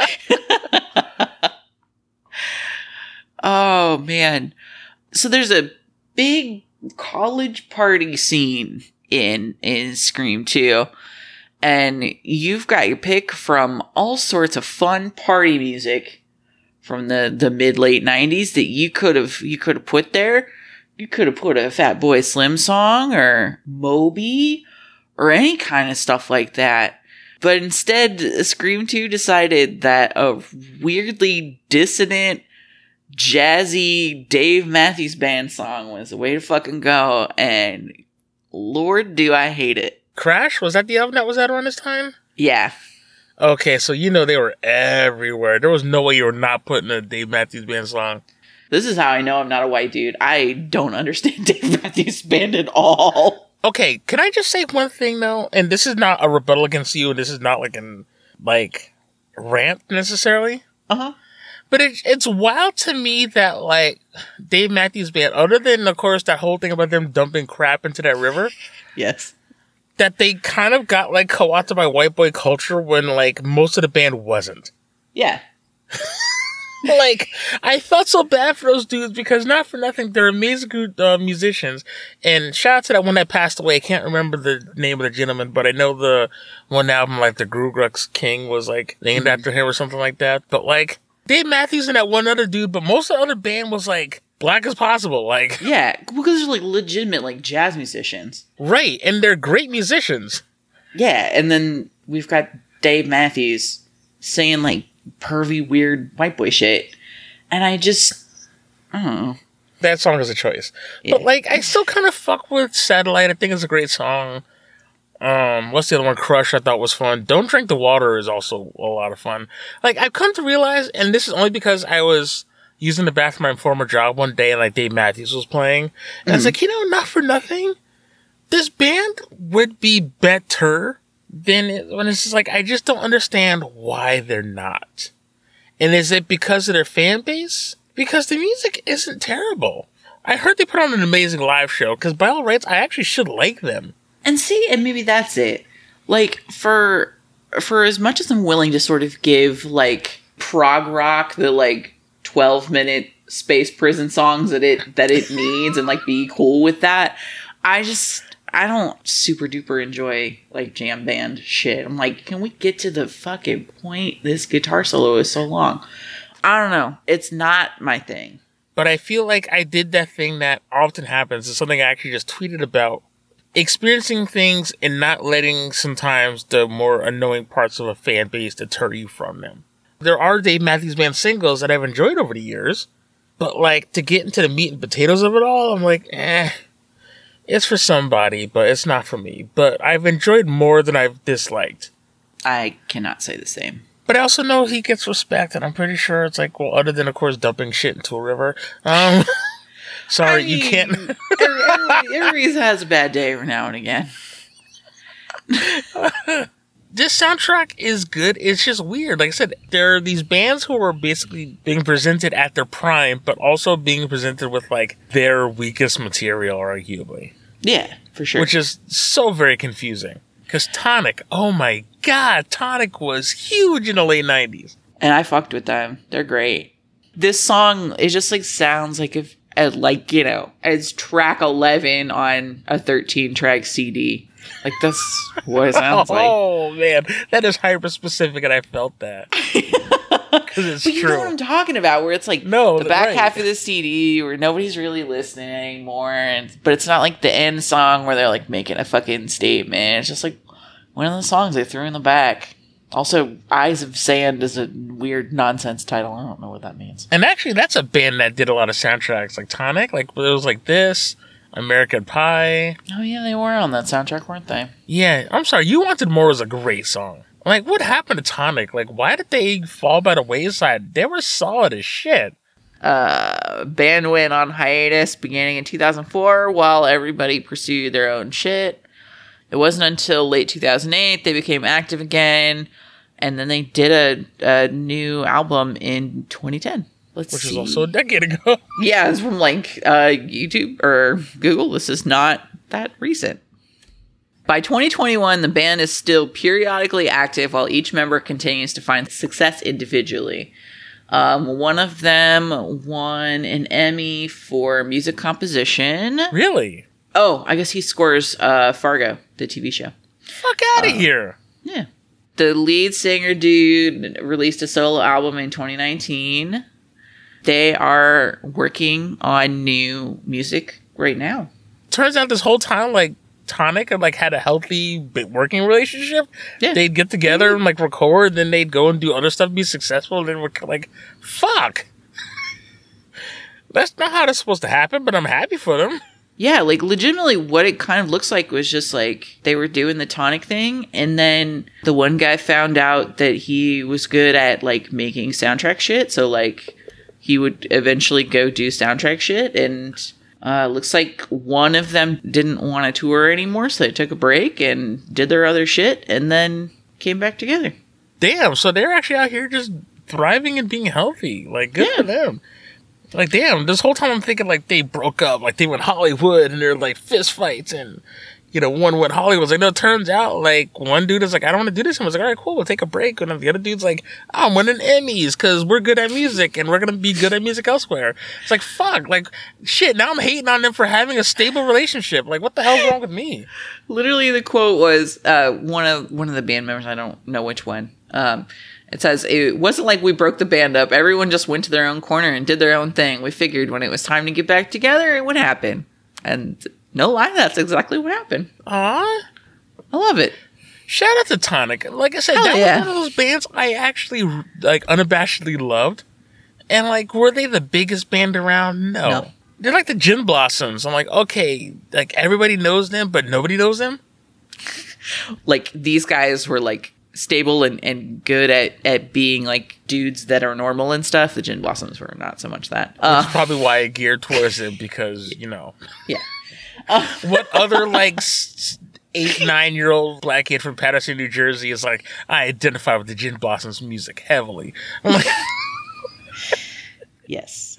Oh, man. So there's a big college party scene in, in Scream two. And you've got your pick from all sorts of fun party music from the, the mid-late nineties that you could have you could have put there. You could have put a Fatboy Slim song or Moby or any kind of stuff like that. But instead, Scream two decided that a weirdly dissonant, jazzy Dave Matthews Band song was the way to fucking go. And Lord, do I hate it. Crash? Was that the album that was out around this time? Yeah. Okay, so you know they were everywhere. There was no way you were not putting a Dave Matthews Band song. This is how I know I'm not a white dude. I don't understand Dave Matthews Band at all. Okay, can I just say one thing though? And this is not a rebuttal against you, and this is not like an like rant necessarily. Uh-huh. But it, it's wild to me that like Dave Matthews Band, other than of course that whole thing about them dumping crap into that river, Yes. that they kind of got like co-opted by white boy culture when like most of the band wasn't. Yeah. Like, I felt so bad for those dudes because not for nothing, they're amazing uh, musicians. And shout out to that one that passed away. I can't remember the name of the gentleman, but I know the one album, like the Grugrux King, was like named Mm-hmm. after him or something like that. But like, Dave Matthews and that one other dude, but most of the other band was like black as possible. Like, Yeah, because they're like legitimate like jazz musicians. right. And they're great musicians. Yeah, and then we've got Dave Matthews saying like pervy, weird white boy shit. And I just, I don't know. That song is a choice. Yeah. But like, I still kind of fuck with Satellite. I think it's a great song. Um, what's the other one? Crush, I thought was fun. Don't Drink the Water is also a lot of fun. Like, I've come to realize, and this is only because I was using the bathroom at my former job one day and like Dave Matthews was playing. And I was like, you know, not for nothing, this band would be better than it, when it's just like, I just don't understand why they're not. And is it because of their fan base? Because the music isn't terrible. I heard they put on an amazing live show, because by all rights, I actually should like them. And see, and maybe that's it. Like, for for as much as I'm willing to sort of give, like, prog rock the, like, twelve-minute space prison songs that it that it needs and, like, be cool with that, I just, I don't super-duper enjoy, like, jam band shit. I'm like, can we get to the fucking point? This guitar solo is so long. I don't know. It's not my thing. But I feel like I did that thing that often happens. It's something I actually just tweeted about. Experiencing things and not letting sometimes the more annoying parts of a fan base deter you from them. There are Dave Matthews Band singles that I've enjoyed over the years, but like to get into the meat and potatoes of it all, I'm like, eh, it's for somebody, but it's not for me. But I've enjoyed more than I've disliked. I cannot say the same. But I also know he gets respect, and I'm pretty sure it's like, well, other than, of course, dumping shit into a river. Um, sorry, I you mean, can't. every, everybody, everybody has a bad day every now and again. This soundtrack is good. It's just weird. Like I said, there are these bands who are basically being presented at their prime, but also being presented with, like, their weakest material, arguably. Yeah, for sure. Which is so very confusing. Because Tonic, oh my god, Tonic was huge in the late nineties. And I fucked with them. They're great. This song, it just like sounds like if, uh, like, you know, as track eleven on a thirteen track C D. Like that's what it sounds like. Oh man, that is hyper specific, and I felt that. Because it's But you true. know what I'm talking about, where it's like No, the back right. half of the C D where nobody's really listening anymore, and but it's not like the end song where they're like making a fucking statement. It's just like one of the songs they threw in the back. Also, Eyes of Sand is a weird nonsense title. I don't know what that means. And actually, that's a band that did a lot of soundtracks, like Tonic. Like it was like this, American Pie. Oh yeah, they were on that soundtrack, weren't they? Yeah, I'm sorry. You Wanted More was a great song. Like, what happened to Tonic? Like, why did they fall by the wayside? They were solid as shit. Uh, band went on hiatus beginning in two thousand four while everybody pursued their own shit. It wasn't until late two thousand eight they became active again, and then they did a, a new album in twenty ten. Let's Which see. is also a decade ago. Yeah, it's from like uh, YouTube or Google. This is not that recent. By twenty twenty-one, the band is still periodically active while each member continues to find success individually. Um, one of them won an Emmy for music composition. Really? Oh, I guess he scores uh, Fargo, the T V show. Fuck out of here. Yeah. The lead singer dude released a solo album in twenty nineteen. They are working on new music right now. Turns out this whole time, like, Tonic had, like, had a healthy b- working relationship. Yeah. They'd get together and, like, record, then they'd go and do other stuff, be successful, and then we're like, fuck. That's not how that's supposed to happen, but I'm happy for them. Yeah, like legitimately what it kind of looks like was just like they were doing the tonic thing, and then the one guy found out that he was good at like making soundtrack shit, so like he would eventually go do soundtrack shit, and uh looks like one of them didn't want to tour anymore, so they took a break and did their other shit and then came back together. Damn, so they're actually out here just thriving and being healthy. Like, good yeah. for them. Like, damn, this whole time I'm thinking, like, they broke up. Like, they went Hollywood, and they're, like, fist fights, and, you know, one went Hollywood. Like, no, it turns out, like, one dude is like, I don't want to do this. And I was like, all right, cool, we'll take a break. And then the other dude's like, oh, I'm winning Emmys because we're good at music, and we're going to be good at music elsewhere. It's like, fuck. Like, shit, now I'm hating on them for having a stable relationship. Like, what the hell's wrong with me? Literally, the quote was, uh, one of one of the band members, I don't know which one, um, it says, it wasn't like we broke the band up. Everyone just went to their own corner and did their own thing. We figured when it was time to get back together, it would happen. And no lie, that's exactly what happened. Aww. I love it. Shout out to Tonic. Like I said, Hell that yeah. was one of those bands I actually, like, unabashedly loved. And, like, were they the biggest band around? No. no. They're like the Gin Blossoms. I'm like, okay, like, everybody knows them, but nobody knows them? Like, these guys were, like, stable and, and good at, at being like dudes that are normal and stuff. The Gin Blossoms were not so much that. Uh, That's probably why I geared towards it, because, you know. Yeah. Uh, what other like s- eight, nine year old black kid from Patterson, New Jersey is like, I identify with the Gin Blossoms music heavily. I'm like, yes.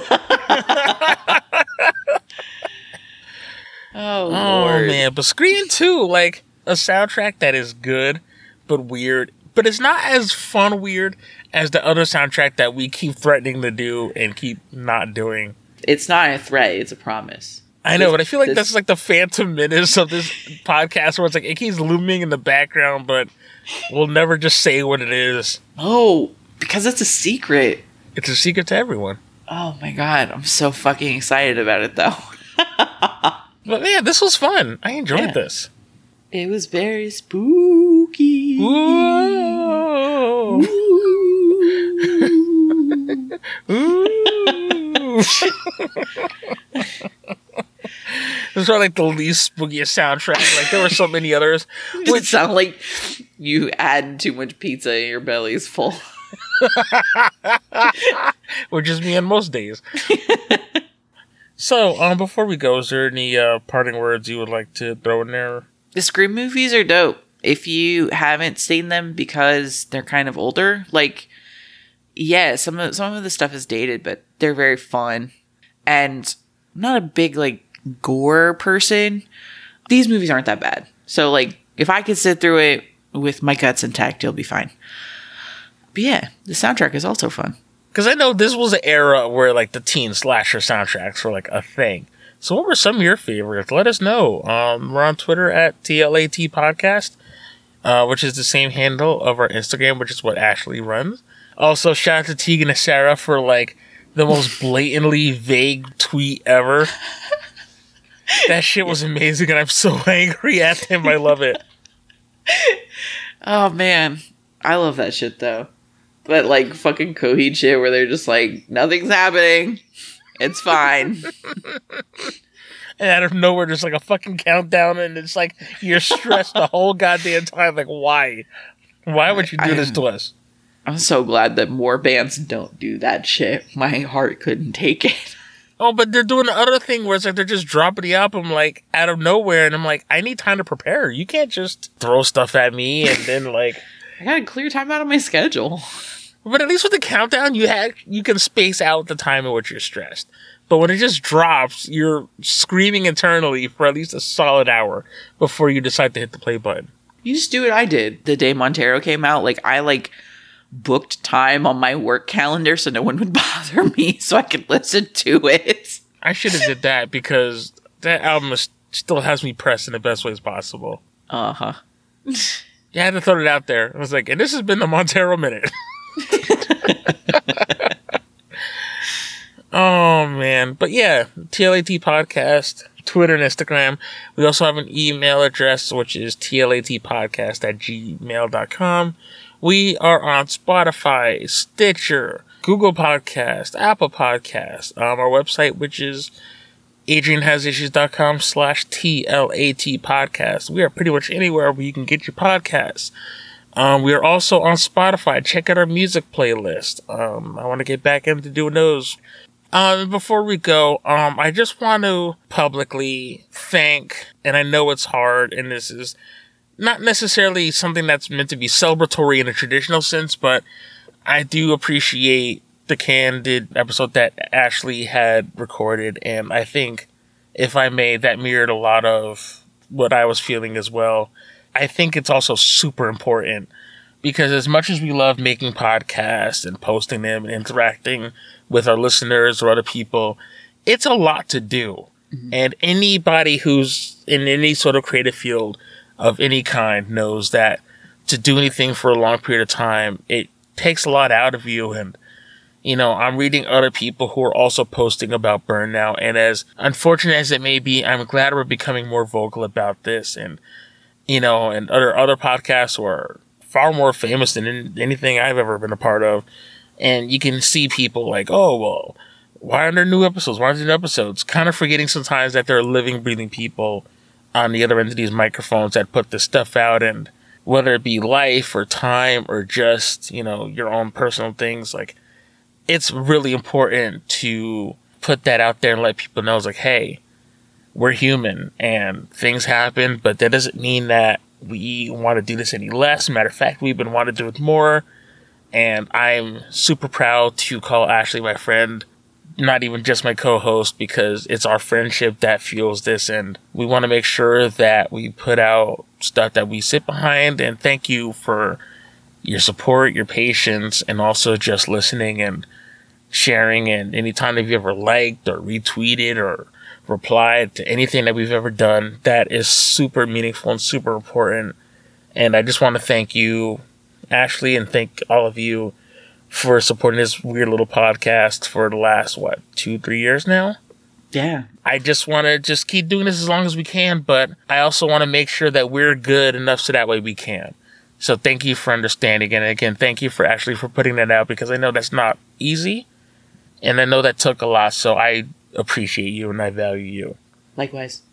oh, oh Lord. man. But Scream two, like a soundtrack that is good but weird, but it's not as fun weird as the other soundtrack that we keep threatening to do and keep not doing. It's not a threat, it's a promise. I know, this, but I feel like this, that's like the Phantom Menace of this podcast, where it's like it keeps looming in the background, but we'll never just say what it is. Oh, because it's a secret. It's a secret to everyone. Oh my god, I'm so fucking excited about it though. But yeah, this was fun. I enjoyed yeah. this. It was very spooky. Ooh. Ooh. This was like the least spookiest soundtrack. Like there were so many others. Which sound like you had too much pizza and your belly's full. Which is me on most days. So, um, before we go, is there any uh, parting words you would like to throw in there? The Scream movies are dope. If you haven't seen them because they're kind of older, like, yeah, some of some of the stuff is dated, but they're very fun. And I'm not a big like gore person. These movies aren't that bad. So like, if I could sit through it with my guts intact, it'll be fine. But yeah, the soundtrack is also fun. Because I know this was an era where like the teen slasher soundtracks were like a thing. So what were some of your favorites? Let us know. Um, we're on Twitter at T L A T Podcast, uh, which is the same handle of our Instagram, which is what Ashley runs. Also, shout out to Tegan and Sarah for like the most blatantly vague tweet ever. That shit was amazing, and I'm so angry at them. I love it. Oh man, I love that shit though. That like fucking Coheed shit where they're just like, nothing's happening. It's fine. And out of nowhere, there's like a fucking countdown, and it's like you're stressed the whole goddamn time. Like, why? Why would you do I, this to us? I'm so glad that more bands don't do that shit. My heart couldn't take it. Oh, but they're doing the other thing where it's like they're just dropping the album like out of nowhere, and I'm like, I need time to prepare. You can't just throw stuff at me and then like I got a clear time out of my schedule. But at least with the countdown, you had you can space out the time in which you're stressed. But when it just drops, you're screaming internally for at least a solid hour before you decide to hit the play button. You just do what I did the day Montero came out. Like I like booked time on my work calendar so no one would bother me so I could listen to it. I should have did that because that album is, still has me pressed in the best ways possible. Uh huh. You had to throw it out there. I was like, and this has been the Montero Minute. Oh man, but yeah, T L A T Podcast, Twitter and Instagram. We also have an email address, which is T L A T podcast at gmail dot com. We are on Spotify, Stitcher, Google Podcast, Apple Podcast, um, our website, which is adrianhasissues.com slash TLAT podcast. We are pretty much anywhere where you can get your podcasts. Um, we are also on Spotify. Check out our music playlist. Um, I want to get back into doing those. Um, before we go, um, I just want to publicly thank, and I know it's hard, and this is not necessarily something that's meant to be celebratory in a traditional sense, but I do appreciate the candid episode that Ashley had recorded, and I think, if I may, that mirrored a lot of what I was feeling as well. I think it's also super important because as much as we love making podcasts and posting them and interacting with our listeners or other people, it's a lot to do. Mm-hmm. And anybody who's in any sort of creative field of any kind knows that to do anything for a long period of time, it takes a lot out of you. And, you know, I'm reading other people who are also posting about burnout. And as unfortunate as it may be, I'm glad we're becoming more vocal about this. And, you know, and other other podcasts are far more famous than anything I've ever been a part of. And you can see people like, oh, well, why aren't there new episodes? Why aren't there new episodes? Kind of forgetting sometimes that there are living, breathing people on the other end of these microphones that put this stuff out. And whether it be life or time or just, you know, your own personal things, like, it's really important to put that out there and let people know, it's like, hey, we're human and things happen, but that doesn't mean that we want to do this any less. Matter of fact, we've been wanting to do it more. And I'm super proud to call Ashley my friend, not even just my co-host, because it's our friendship that fuels this. And we want to make sure that we put out stuff that we sit behind. And thank you for your support, your patience, and also just listening and sharing. And anytime that you've ever liked or retweeted or replied to anything that we've ever done, that is super meaningful and super important. And I just want to thank you, Ashley, and thank all of you for supporting this weird little podcast for the last, what, two, three years now? Yeah. I just want to just keep doing this as long as we can, but I also want to make sure that we're good enough so that way we can. So thank you for understanding. And again, thank you for Ashley for putting that out, because I know that's not easy. And I know that took a lot. So I appreciate you and I value you. Likewise.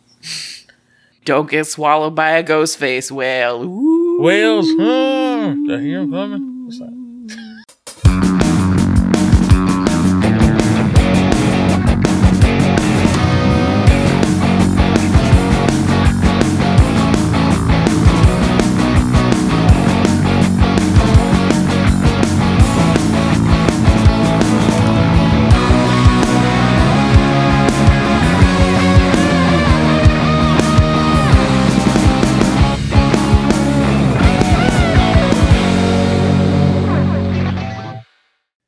Don't get swallowed by a ghost face whale. Ooh. Whales, huh? Did I hear him coming? What's that?